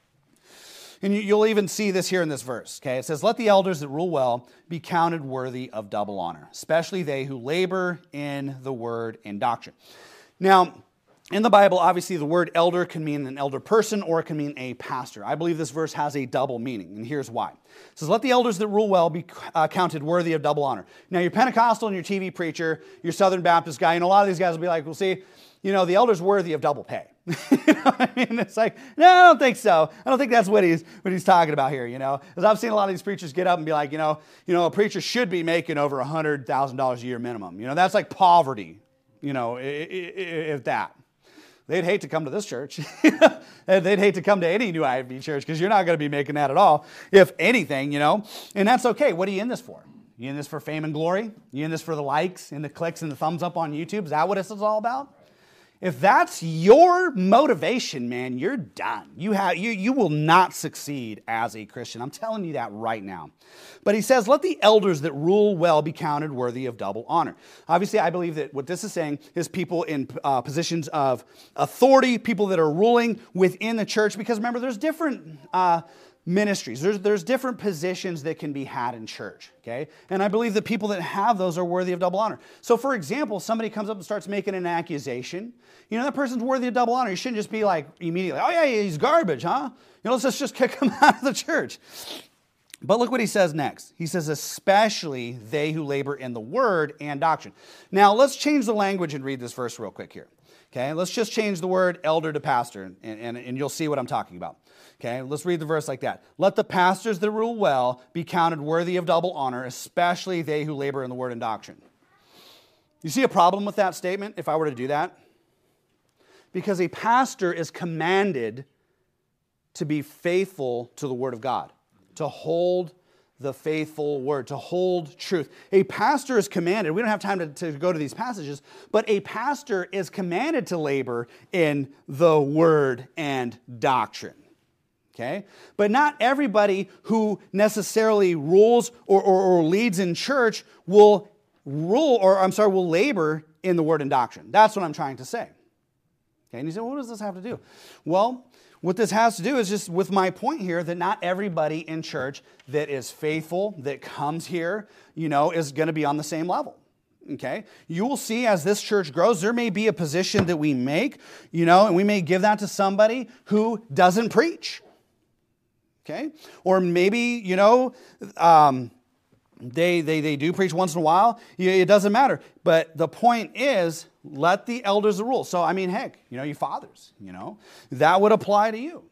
And you'll even see this here in this verse, okay? It says, let the elders that rule well be counted worthy of double honor, especially they who labor in the word and doctrine. Now, in the Bible, obviously, the word elder can mean an elder person or it can mean a pastor. I believe this verse has a double meaning, and here's why. It says, let the elders that rule well be uh, counted worthy of double honor. Now, your Pentecostal and your T V preacher, your Southern Baptist guy, and a lot of these guys will be like, well, see, you know, the elder's worthy of double pay. You know what I mean? It's like, no, I don't think so. I don't think that's what he's what he's talking about here, you know. Because I've seen a lot of these preachers get up and be like, you know, you know, a preacher should be making over one hundred thousand dollars a year minimum. You know, that's like poverty, you know, if that. They'd hate to come to this church. They'd hate to come to any new I F B church because you're not going to be making that at all, if anything, you know. And that's okay. What are you in this for? You in this for fame and glory? You in this for the likes and the clicks and the thumbs up on YouTube? Is that what this is all about? If that's your motivation, man, you're done. You have you you will not succeed as a Christian. I'm telling you that right now. But he says, let the elders that rule well be counted worthy of double honor. Obviously, I believe that what this is saying is people in uh, positions of authority, people that are ruling within the church. Because remember, there's different uh, ministries. There's, there's different positions that can be had in church, okay? And I believe the people that have those are worthy of double honor. So, for example, somebody comes up and starts making an accusation. You know, that person's worthy of double honor. You shouldn't just be like immediately, oh, yeah, he's garbage, huh? You know, let's just kick him out of the church. But look what he says next. He says, especially they who labor in the word and doctrine. Now, let's change the language and read this verse real quick here. Okay, let's just change the word elder to pastor, and, and, and you'll see what I'm talking about. Okay, let's read the verse like that. Let the pastors that rule well be counted worthy of double honor, especially they who labor in the word and doctrine. You see a problem with that statement if I were to do that? Because a pastor is commanded to be faithful to the word of God, to hold the faithful word, to hold truth. A pastor is commanded, we don't have time to, to go to these passages, but a pastor is commanded to labor in the word and doctrine. Okay? But not everybody who necessarily rules or, or, or leads in church will rule, or I'm sorry, will labor in the word and doctrine. That's what I'm trying to say. Okay? And you say, well, what does this have to do? Well, what this has to do is just with my point here that not everybody in church that is faithful, that comes here, you know, is going to be on the same level. Okay? You will see as this church grows, there may be a position that we make, you know, and we may give that to somebody who doesn't preach. Okay? Or maybe, you know, um, they, they, they do preach once in a while. It doesn't matter. But the point is, let the elders rule. So, I mean, heck, you know, you fathers, you know, that would apply to you.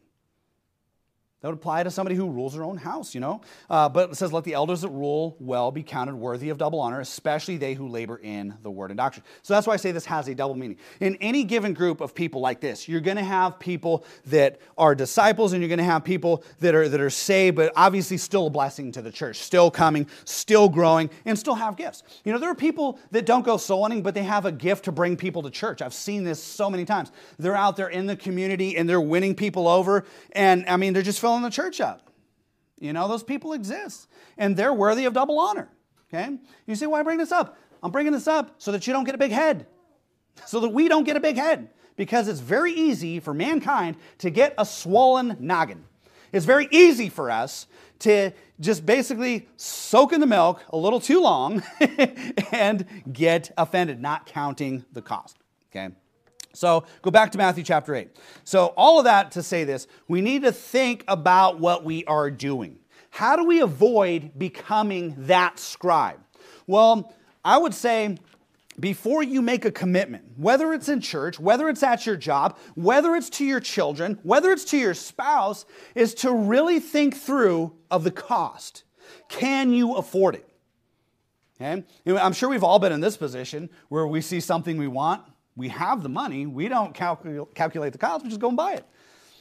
That would apply to somebody who rules their own house, you know. Uh, but it says, let the elders that rule well be counted worthy of double honor, especially they who labor in the word and doctrine. So that's why I say this has a double meaning. In any given group of people like this, you're going to have people that are disciples and you're going to have people that are, that are saved, but obviously still a blessing to the church, still coming, still growing, and still have gifts. You know, there are people that don't go soul winning, but they have a gift to bring people to church. I've seen this so many times. They're out there in the community and they're winning people over, and I mean, they're just filling the church up. You know, those people exist, and they're worthy of double honor. Okay? You say, why bring this up? I'm bringing this up so that you don't get a big head, so that we don't get a big head, because it's very easy for mankind to get a swollen noggin. It's very easy for us to just basically soak in the milk a little too long and get offended, not counting the cost. Okay? So go back to Matthew chapter eight. So all of that to say this, we need to think about what we are doing. How do we avoid becoming that scribe? Well, I would say before you make a commitment, whether it's in church, whether it's at your job, whether it's to your children, whether it's to your spouse, is to really think through of the cost. Can you afford it? Okay? I'm sure we've all been in this position where we see something we want. We have the money. We don't calcul- calculate the cost. We just go and buy it.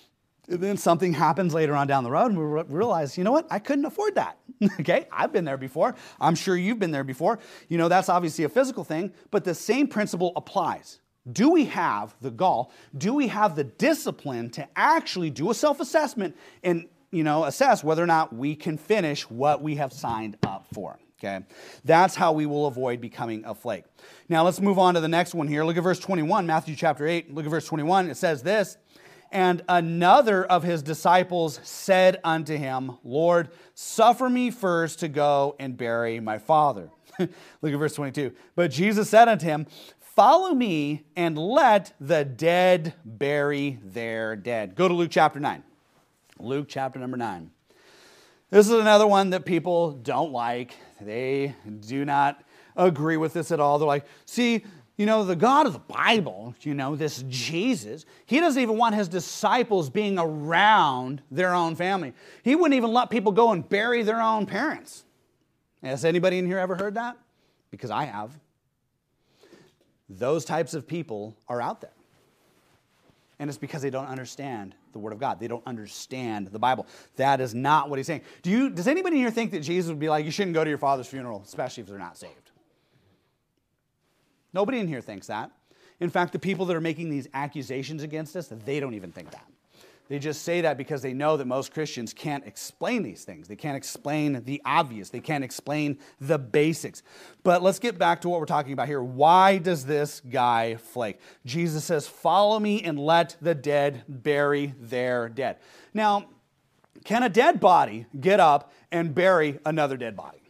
And then something happens later on down the road, and we re- realize, you know what? I couldn't afford that. Okay? I've been there before. I'm sure you've been there before. You know, that's obviously a physical thing, but the same principle applies. Do we have the gall? Do we have the discipline to actually do a self-assessment and, you know, assess whether or not we can finish what we have signed up for? Okay? That's how we will avoid becoming a flake. Now, let's move on to the next one here. Look at verse twenty-one, Matthew chapter eight. Look at verse twenty-one. It says this, "And another of his disciples said unto him, Lord, suffer me first to go and bury my father." Look at verse twenty-two. "But Jesus said unto him, Follow me and let the dead bury their dead." Go to Luke chapter nine. Luke chapter number nine. This is another one that people don't like. They do not agree with this at all. They're like, see, you know, the God of the Bible, you know, this Jesus, he doesn't even want his disciples being around their own family. He wouldn't even let people go and bury their own parents. Has anybody in here ever heard that? Because I have. Those types of people are out there. And it's because they don't understand the Word of God. They don't understand the Bible. That is not what he's saying. Do you? Does anybody here think that Jesus would be like, you shouldn't go to your father's funeral, especially if they're not saved? Nobody in here thinks that. In fact, the people that are making these accusations against us, they don't even think that. They just say that because they know that most Christians can't explain these things. They can't explain the obvious. They can't explain the basics. But let's get back to what we're talking about here. Why does this guy flake? Jesus says, "Follow me and let the dead bury their dead." Now, can a dead body get up and bury another dead body?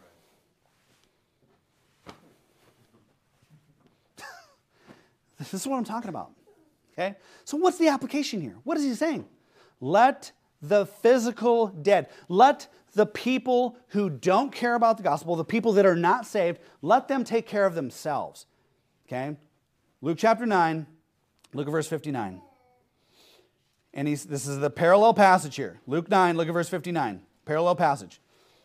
This is what I'm talking about. Okay? So what's the application here? What is he saying? Let the physical dead, let the people who don't care about the gospel, the people that are not saved, let them take care of themselves. Okay? Luke chapter nine, look at verse fifty-nine. And he's, this is the parallel passage here. Luke nine, look at verse fifty-nine. Parallel passage.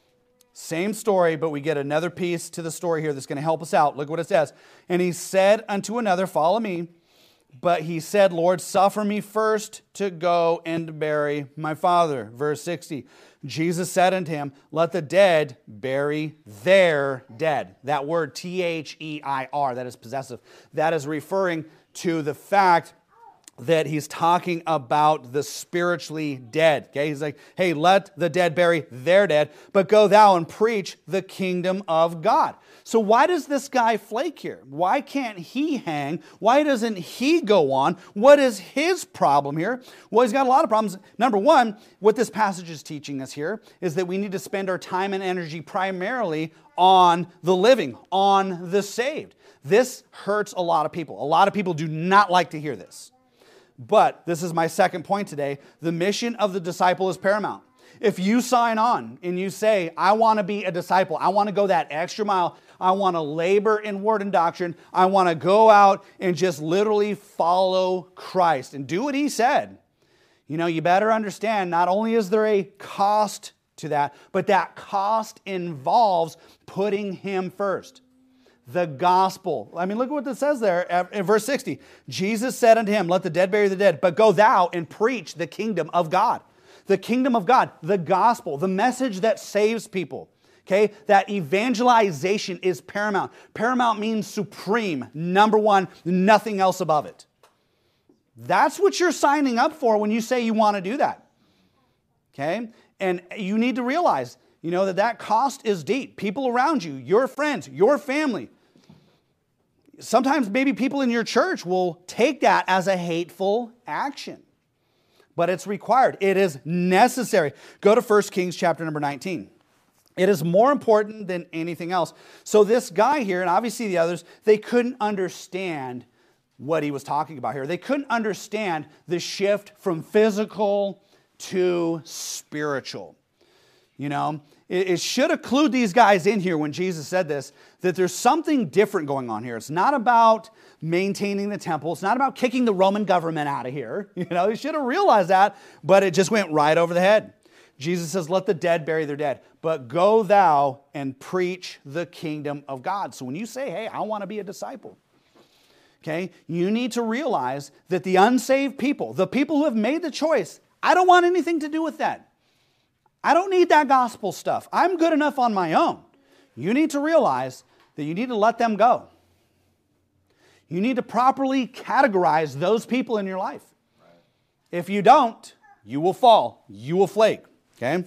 Same story, but we get another piece to the story here that's going to help us out. Look what it says. "And he said unto another, Follow me. But he said, Lord, suffer me first to go and bury my father." Verse sixty. "Jesus said unto him, Let the dead bury their dead." That word T H E I R, that is possessive. That is referring to the fact that he's talking about the spiritually dead. Okay, he's like, hey, let the dead bury their dead, but go thou and preach the kingdom of God. So why does this guy flake here? Why can't he hang? Why doesn't he go on? What is his problem here? Well, he's got a lot of problems. Number one, what this passage is teaching us here is that we need to spend our time and energy primarily on the living, on the saved. This hurts a lot of people. A lot of people do not like to hear this. But this is my second point today. The mission of the disciple is paramount. If you sign on and you say, I want to be a disciple, I want to go that extra mile, I want to labor in word and doctrine, I want to go out and just literally follow Christ and do what he said, you know, you better understand not only is there a cost to that, but that cost involves putting him first. The gospel. I mean, look at what it says there in verse sixty. Jesus said unto him, Let the dead bury the dead, but go thou and preach the kingdom of God. The kingdom of God, the gospel, the message that saves people. Okay, that evangelization is paramount. Paramount means supreme, number one, nothing else above it. That's what you're signing up for when you say you want to do that. Okay, and you need to realize, you know, that that cost is deep. People around you, your friends, your family. Sometimes maybe people in your church will take that as a hateful action. But it's required. It is necessary. Go to First Kings chapter number nineteen. It is more important than anything else. So this guy here, and obviously the others, they couldn't understand what he was talking about here. They couldn't understand the shift from physical to spiritual. You know, it, it should have clued these guys in here when Jesus said this, that there's something different going on here. It's not about maintaining the temple. It's not about kicking the Roman government out of here. You know, they should have realized that, but it just went right over the head. Jesus says, let the dead bury their dead, but go thou and preach the kingdom of God. So when you say, hey, I want to be a disciple, okay, you need to realize that the unsaved people, the people who have made the choice, I don't want anything to do with that. I don't need that gospel stuff. I'm good enough on my own. You need to realize that you need to let them go. You need to properly categorize those people in your life. If you don't, you will fall. You will flake. Okay?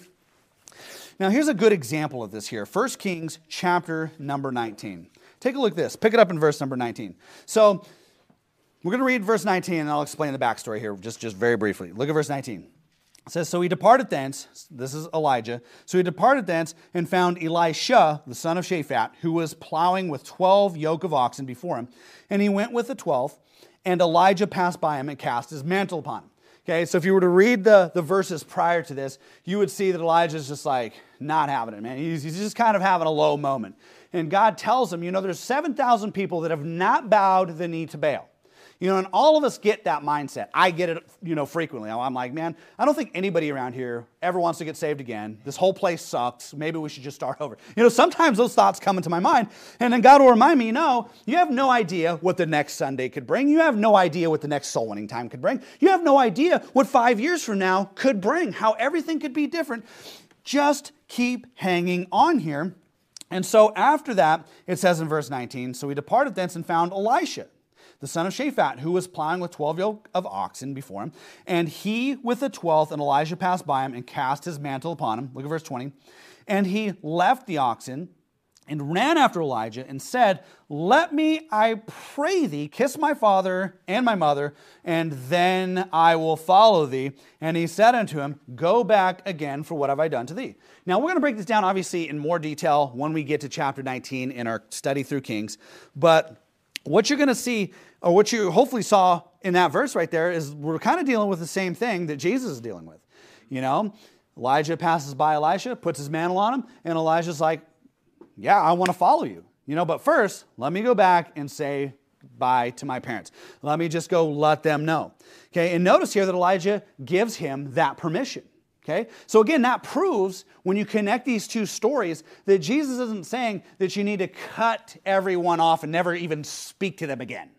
Now here's a good example of this here. First Kings chapter number nineteen. Take a look at this. Pick it up in verse number nineteen. So we're going to read verse nineteen and I'll explain the backstory here just, just very briefly. Look at verse nineteen. It says, so he departed thence, this is Elijah, so he departed thence and found Elisha, the son of Shaphat, who was plowing with twelve yoke of oxen before him. And he went with the twelve, and Elijah passed by him and cast his mantle upon him. Okay, so if you were to read the, the verses prior to this, you would see that Elijah's just like not having it, man. He's, he's just kind of having a low moment. And God tells him, you know, there's seven thousand people that have not bowed the knee to Baal. You know, and all of us get that mindset. I get it, you know, frequently. I'm like, man, I don't think anybody around here ever wants to get saved again. This whole place sucks. Maybe we should just start over. You know, sometimes those thoughts come into my mind, and then God will remind me, no, you have no idea what the next Sunday could bring. You have no idea what the next soul winning time could bring. You have no idea what five years from now could bring, how everything could be different. Just keep hanging on here. And so after that, it says in verse nineteen, so he departed thence and found Elisha, the son of Shaphat, who was plowing with twelve yoke of oxen before him. And he with the twelfth, and Elijah passed by him and cast his mantle upon him. Look at verse twenty. And he left the oxen and ran after Elijah and said, let me, I pray thee, kiss my father and my mother, and then I will follow thee. And he said unto him, go back again, for what have I done to thee? Now we're going to break this down obviously in more detail when we get to chapter nineteen in our study through Kings. But what you're going to see, or what you hopefully saw in that verse right there, is we're kind of dealing with the same thing that Jesus is dealing with. You know, Elijah passes by Elisha, puts his mantle on him, and Elijah's like, yeah, I want to follow you. You know, but first, let me go back and say bye to my parents. Let me just go let them know. Okay, and notice here that Elijah gives him that permission. Okay, so again, that proves when you connect these two stories that Jesus isn't saying that you need to cut everyone off and never even speak to them again.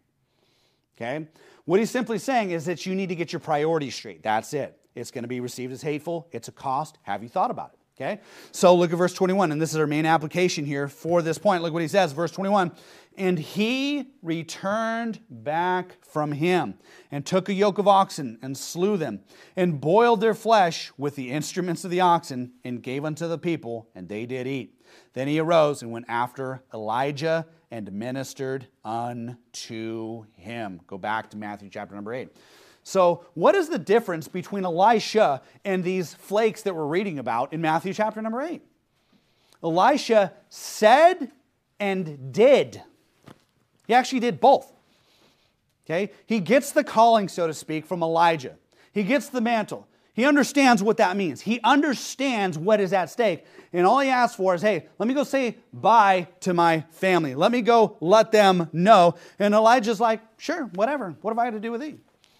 Okay, what he's simply saying is that you need to get your priorities straight. That's it. It's going to be received as hateful. It's a cost. Have you thought about it? Okay, so look at verse twenty-one, and this is our main application here for this point. Look what he says, verse twenty-one. And he returned back from him and took a yoke of oxen and slew them and boiled their flesh with the instruments of the oxen and gave unto the people, and they did eat. Then he arose and went after Elijah and ministered unto him. Go back to Matthew chapter number eight. So what is the difference between Elisha and these flakes that we're reading about in Matthew chapter number eight? Elisha said and did. He actually did both. Okay? He gets the calling, so to speak, from Elijah. He gets the mantle. He understands what that means. He understands what is at stake. And all he asks for is, hey, let me go say bye to my family. Let me go let them know. And Elijah's like, sure, whatever. What have I to do with thee?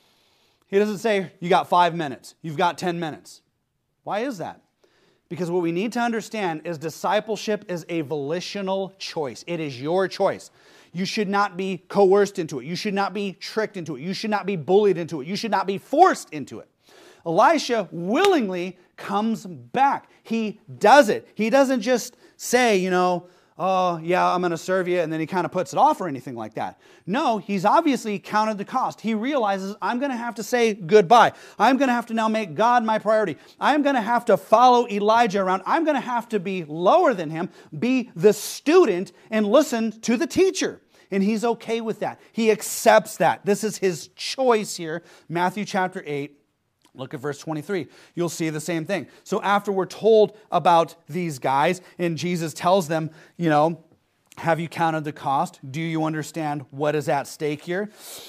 He doesn't say, you got five minutes. You've got ten minutes. Why is that? Because what we need to understand is discipleship is a volitional choice. It is your choice. You should not be coerced into it. You should not be tricked into it. You should not be bullied into it. You should not be forced into it. Elisha willingly comes back. He does it. He doesn't just say, you know, oh, yeah, I'm going to serve you, and then he kind of puts it off or anything like that. No, he's obviously counted the cost. He realizes, I'm going to have to say goodbye. I'm going to have to now make God my priority. I'm going to have to follow Elijah around. I'm going to have to be lower than him, be the student, and listen to the teacher. And he's okay with that. He accepts that. This is his choice here. Matthew chapter eight. Look at verse twenty-three. You'll see the same thing. So after we're told about these guys, and Jesus tells them, you know, have you counted the cost? Do you understand what is at stake here?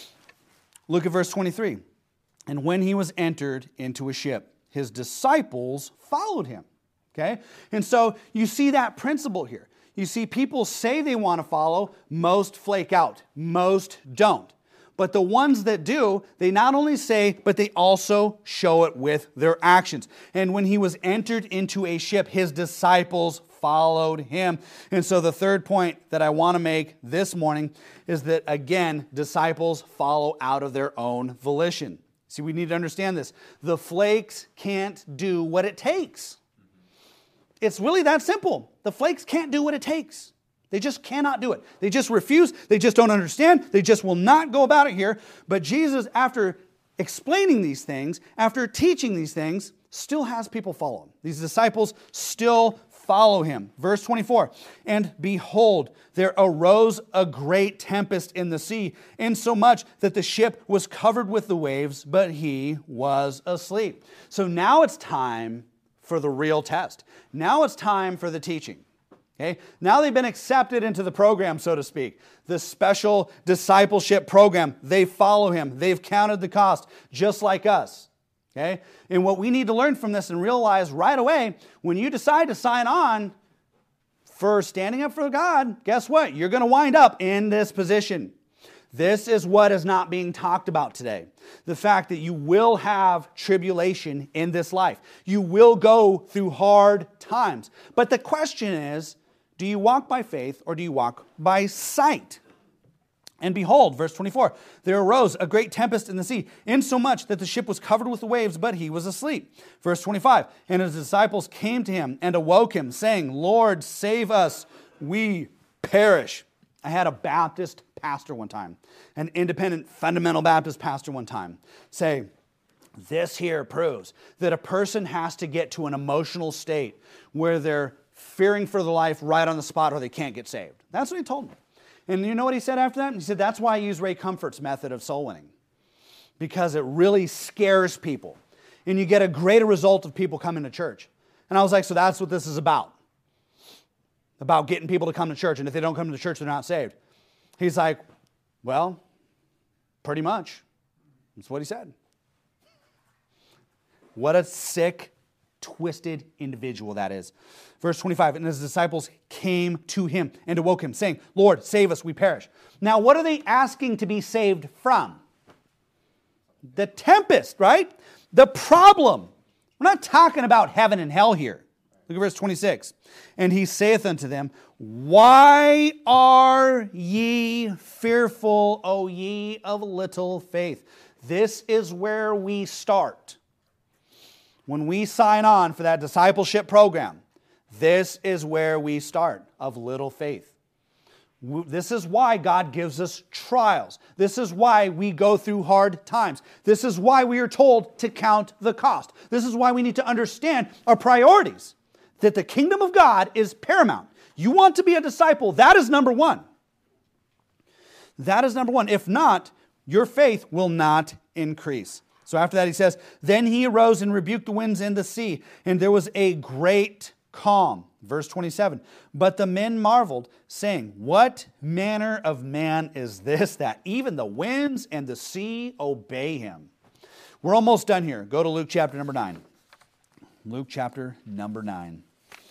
Look at verse twenty-three. And when he was entered into a ship, his disciples followed him. Okay? And so you see that principle here. You see, people say they want to follow, most flake out, most don't. But the ones that do, they not only say, but they also show it with their actions. And when he was entered into a ship, his disciples followed him. And so the third point that I want to make this morning is that, again, disciples follow out of their own volition. See, we need to understand this. The flakes can't do what it takes. It's really that simple. The flakes can't do what it takes. They just cannot do it. They just refuse. They just don't understand. They just will not go about it here. But Jesus, after explaining these things, after teaching these things, still has people follow him. These disciples still follow him. Verse twenty-four, and behold, there arose a great tempest in the sea, insomuch that the ship was covered with the waves, but he was asleep. So now it's time for the real test. Now it's time for the teaching. Okay? Now they've been accepted into the program, so to speak. The special discipleship program. They follow him. They've counted the cost, just like us. Okay? And what we need to learn from this and realize right away, when you decide to sign on for standing up for God, guess what? You're going to wind up in this position. This is what is not being talked about today. The fact that you will have tribulation in this life. You will go through hard times. But the question is, do you walk by faith or do you walk by sight? And behold, verse twenty-four, there arose a great tempest in the sea, insomuch that the ship was covered with the waves, but he was asleep. Verse twenty-five, and his disciples came to him and awoke him, saying, Lord, save us, we perish. I had a Baptist pastor one time, an independent fundamental Baptist pastor one time, say, this here proves that a person has to get to an emotional state where they're fearing for their life right on the spot or they can't get saved. That's what he told me. And you know what he said after that? He said, that's why I use Ray Comfort's method of soul winning. Because it really scares people. And you get a greater result of people coming to church. And I was like, so that's what this is about. About getting people to come to church. And if they don't come to church, they're not saved. He's like, well, pretty much. That's what he said. What a sick, twisted individual that is. Verse twenty-five, and his disciples came to him and awoke him, saying, Lord, save us, we perish. Now, what are they asking to be saved from? The tempest, right? The problem. We're not talking about heaven and hell here. Look at verse twenty-six. And he saith unto them, why are ye fearful, O ye of little faith? This is where we start. When we sign on for that discipleship program, this is where we start, of little faith. This is why God gives us trials. This is why we go through hard times. This is why we are told to count the cost. This is why we need to understand our priorities, that the kingdom of God is paramount. You want to be a disciple, that is number one. That is number one. If not, your faith will not increase. So after that he says, then he arose and rebuked the winds and the sea, and there was a great calm. Verse twenty-seven, but the men marveled, saying, what manner of man is this, that even the winds and the sea obey him? We're almost done here. Go to Luke chapter number nine. Luke chapter number nine.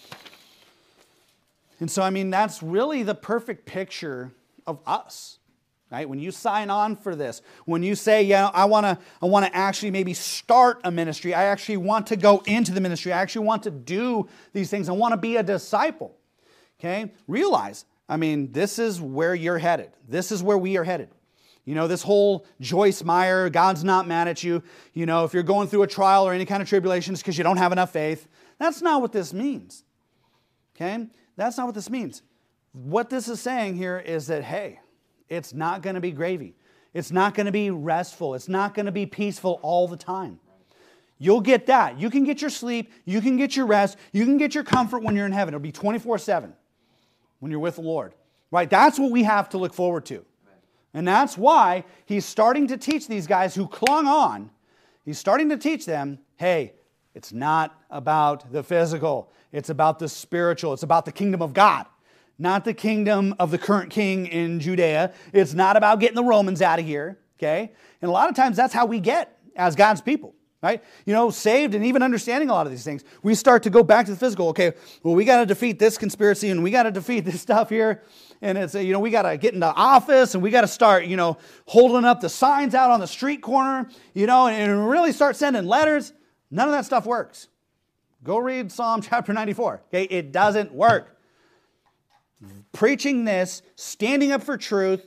And so, I mean, that's really the perfect picture of us. Right? When you sign on for this, when you say, yeah, I want to I want to actually maybe start a ministry, I actually want to go into the ministry, I actually want to do these things, I want to be a disciple. Okay? Realize, I mean, this is where you're headed. This is where we are headed. You know, this whole Joyce Meyer, God's not mad at you. You know, if you're going through a trial or any kind of tribulations because you don't have enough faith. That's not what this means. Okay? That's not what this means. What this is saying here is that, hey, it's not going to be gravy. It's not going to be restful. It's not going to be peaceful all the time. You'll get that. You can get your sleep. You can get your rest. You can get your comfort when you're in heaven. It'll be twenty-four seven when you're with the Lord. Right? That's what we have to look forward to. And that's why he's starting to teach these guys who clung on. He's starting to teach them, hey, it's not about the physical. It's about the spiritual. It's about the kingdom of God. Not the kingdom of the current king in Judea. It's not about getting the Romans out of here, okay? And a lot of times that's how we get as God's people, right? You know, saved and even understanding a lot of these things. We start to go back to the physical. Okay, well, we got to defeat this conspiracy and we got to defeat this stuff here. And it's, you know, we got to get into office and we got to start, you know, holding up the signs out on the street corner, you know, and really start sending letters. None of that stuff works. Go read Psalm chapter ninety-four, okay? It doesn't work. Preaching this, standing up for truth,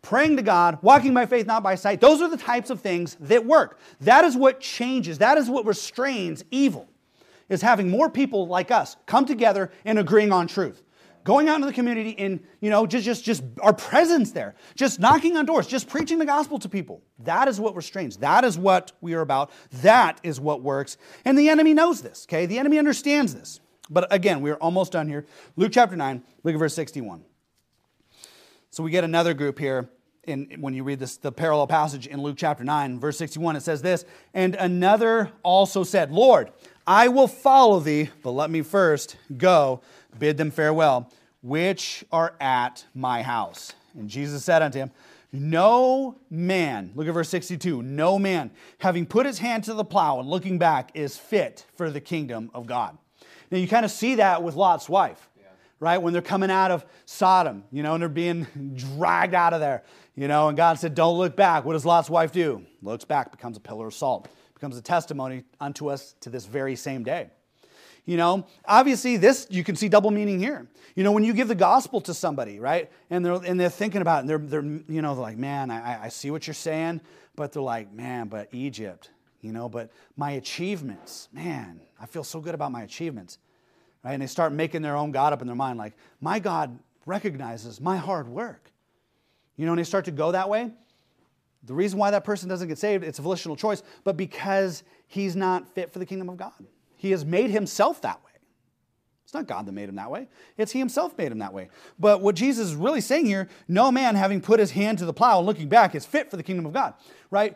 praying to God, walking by faith, not by sight. Those are the types of things that work. That is what changes. That is what restrains evil, is having more people like us come together and agreeing on truth. Going out into the community and, you know, just, just, just our presence there. Just knocking on doors, just preaching the gospel to people. That is what restrains. That is what we are about. That is what works. And the enemy knows this, okay? The enemy understands this. But again, we're almost done here. Luke chapter nine, look at verse sixty-one. So we get another group here. In, when you read this, the parallel passage in Luke chapter nine, verse sixty-one, it says this, and another also said, Lord, I will follow thee, but let me first go bid them farewell, which are at my house. And Jesus said unto him, no man, look at verse sixty-two, no man, having put his hand to the plow and looking back, is fit for the kingdom of God. Now you kind of see that with Lot's wife, yeah. right? When they're coming out of Sodom, you know, and they're being dragged out of there, you know, and God said, don't look back. What does Lot's wife do? Looks back, becomes a pillar of salt, becomes a testimony unto us to this very same day. You know, obviously this, you can see double meaning here. You know, when you give the gospel to somebody, right, and they're and they're thinking about it, and they're, they're you know, they're like, man, I, I see what you're saying, but they're like, man, but Egypt, you know, but my achievements, man, I feel so good about my achievements, right? And they start making their own God up in their mind, like, my God recognizes my hard work. You know, and they start to go that way. The reason why that person doesn't get saved, it's a volitional choice, but because he's not fit for the kingdom of God. He has made himself that way. It's not God that made him that way. It's he himself made him that way. But what Jesus is really saying here, no man having put his hand to the plow and looking back is fit for the kingdom of God, right?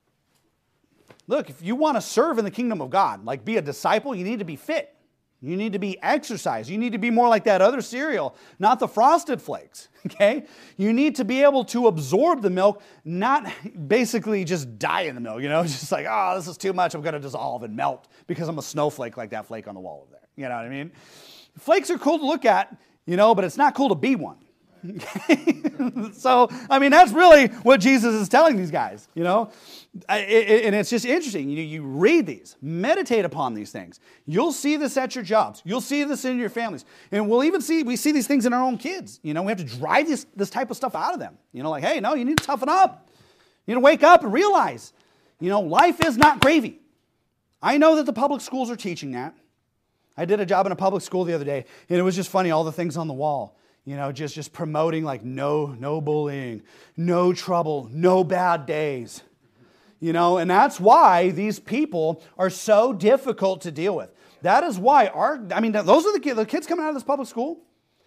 Look, if you want to serve in the kingdom of God, like be a disciple, you need to be fit. You need to be exercised. You need to be more like that other cereal, not the Frosted Flakes, okay? You need to be able to absorb the milk, not basically just die in the milk, you know? Just like, oh, this is too much, I'm going to dissolve and melt because I'm a snowflake like that flake on the wall over there. You know what I mean? Flakes are cool to look at, you know, but it's not cool to be one. Okay? So, I mean, that's really what Jesus is telling these guys, you know? I, it, and it's just interesting. You, you read these, meditate upon these things. You'll see this at your jobs. You'll see this in your families. And we'll even see, we see these things in our own kids. You know, we have to drive this, this type of stuff out of them. You know, like, hey, no, you need to toughen up. You need to wake up and realize, you know, life is not gravy. I know that the public schools are teaching that. I did a job in a public school the other day, and it was just funny, all the things on the wall. You know, just, just promoting like no, no bullying, no trouble, no bad days. You know, and that's why these people are so difficult to deal with. That is why our, I mean, those are the kids, the kids coming out of this public school.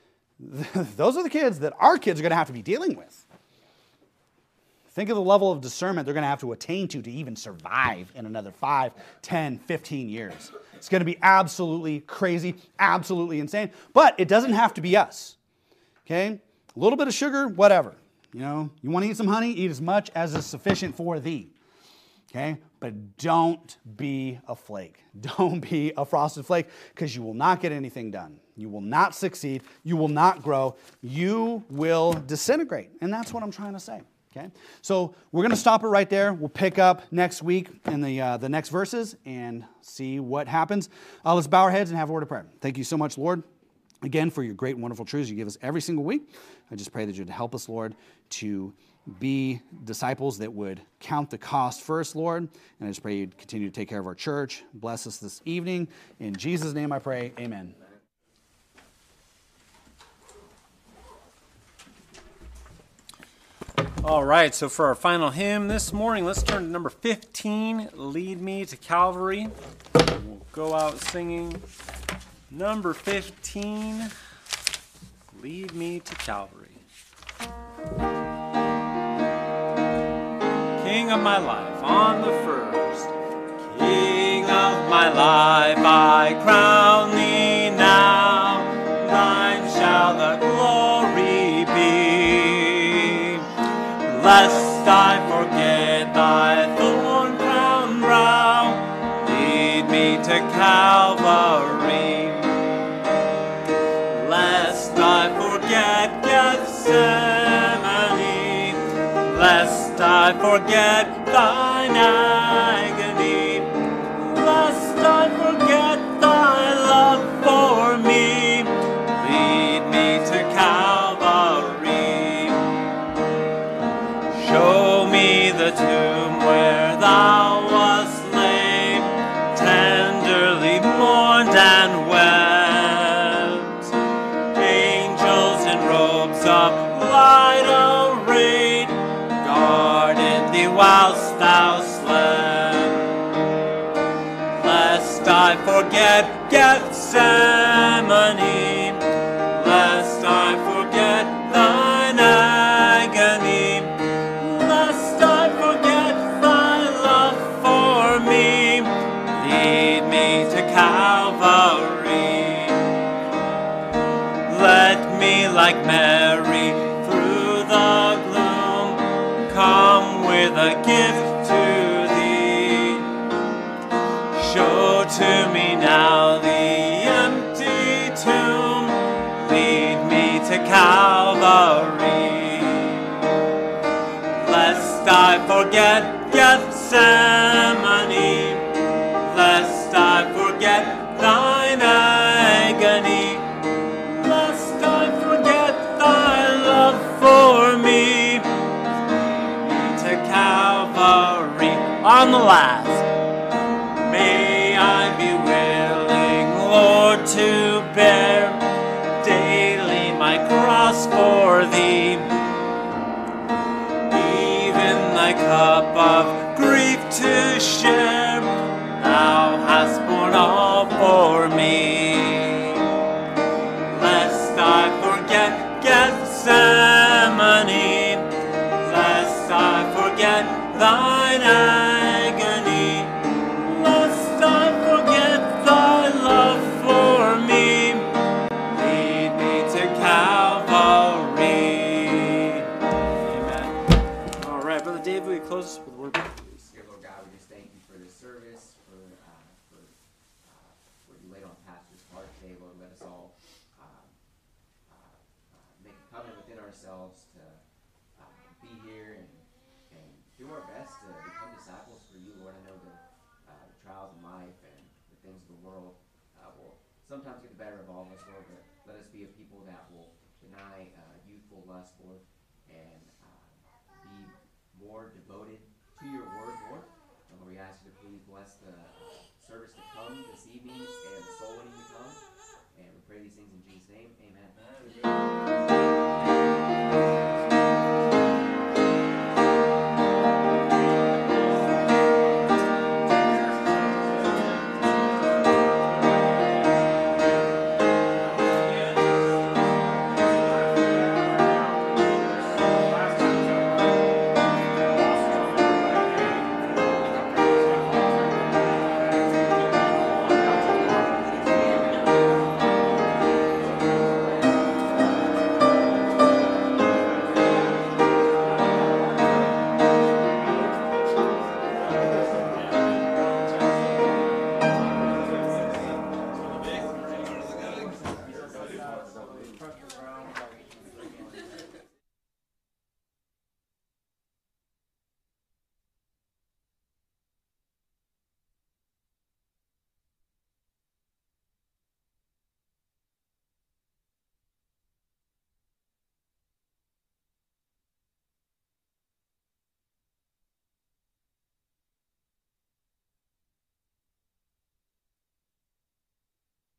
Those are the kids that our kids are going to have to be dealing with. Think of the level of discernment they're going to have to attain to to even survive in another five, ten, fifteen years. It's going to be absolutely crazy, absolutely insane. But it doesn't have to be us. Okay? A little bit of sugar, whatever. You know, you want to eat some honey? Eat as much as is sufficient for thee. Okay? But don't be a flake. Don't be a frosted flake, because you will not get anything done. You will not succeed. You will not grow. You will disintegrate. And that's what I'm trying to say. Okay? So we're going to stop it right there. We'll pick up next week in the uh, the next verses and see what happens. Uh, let's bow our heads and have a word of prayer. Thank you so much, Lord, again, for your great and wonderful truths you give us every single week. I just pray that you'd help us, Lord, to be disciples that would count the cost first, Lord. And I just pray you'd continue to take care of our church. Bless us this evening. In Jesus' name I pray, amen. All right, so for our final hymn this morning, let's turn to number fifteen, Lead Me to Calvary. We'll go out singing number fifteen, Lead Me to Calvary. King of my life, on the first, King of my life, I crown thee now, thine shall the glory be. Lest I forget thy thorn-crowned brow, lead me to Calvary. Lest I forget Gethsemane, lest I forget thine agony, lest I forget thy love for me, lead me to Calvary. houseland. Lest I forget Gethsemane, lest I forget thine agony, lest I forget thy love for me. Lead me to Calvary. Let me, like Mary, through the gloom, come with a gift to thee. Show to me now the empty tomb. Lead me to Calvary. Lest I forget Gethsemane, lest I forget thine agony, lest I forget thy love for me. To Calvary on the last. May I be willing, Lord, to bear daily my cross for thee, even thy cup of grief to share. Thou hast borne all for me. Lest I forget Gethsemane, lest I forget thine agony, lest I forget thy love for me. Lead me to Calvary. Amen. All right, Brother Dave, will you close us with a word? Dear Lord God, we just thank you for this service, for uh, for uh, what you laid on Pastor's heart today, Lord. Let us all uh, uh, uh, make a covenant within ourselves to uh, be here and, and do our best to become disciples for you, Lord. I know the, uh, the trials in life and the things of the world uh, will sometimes get the better of all of us, Lord, but let us be a people that will deny uh, youthful lust, Lord, and uh, be more devoted to your word, Lord. And Lord, we ask you to please bless the uh, service to come this evening and the soul winning to come. And we pray these things in Jesus' name. Amen. Amen.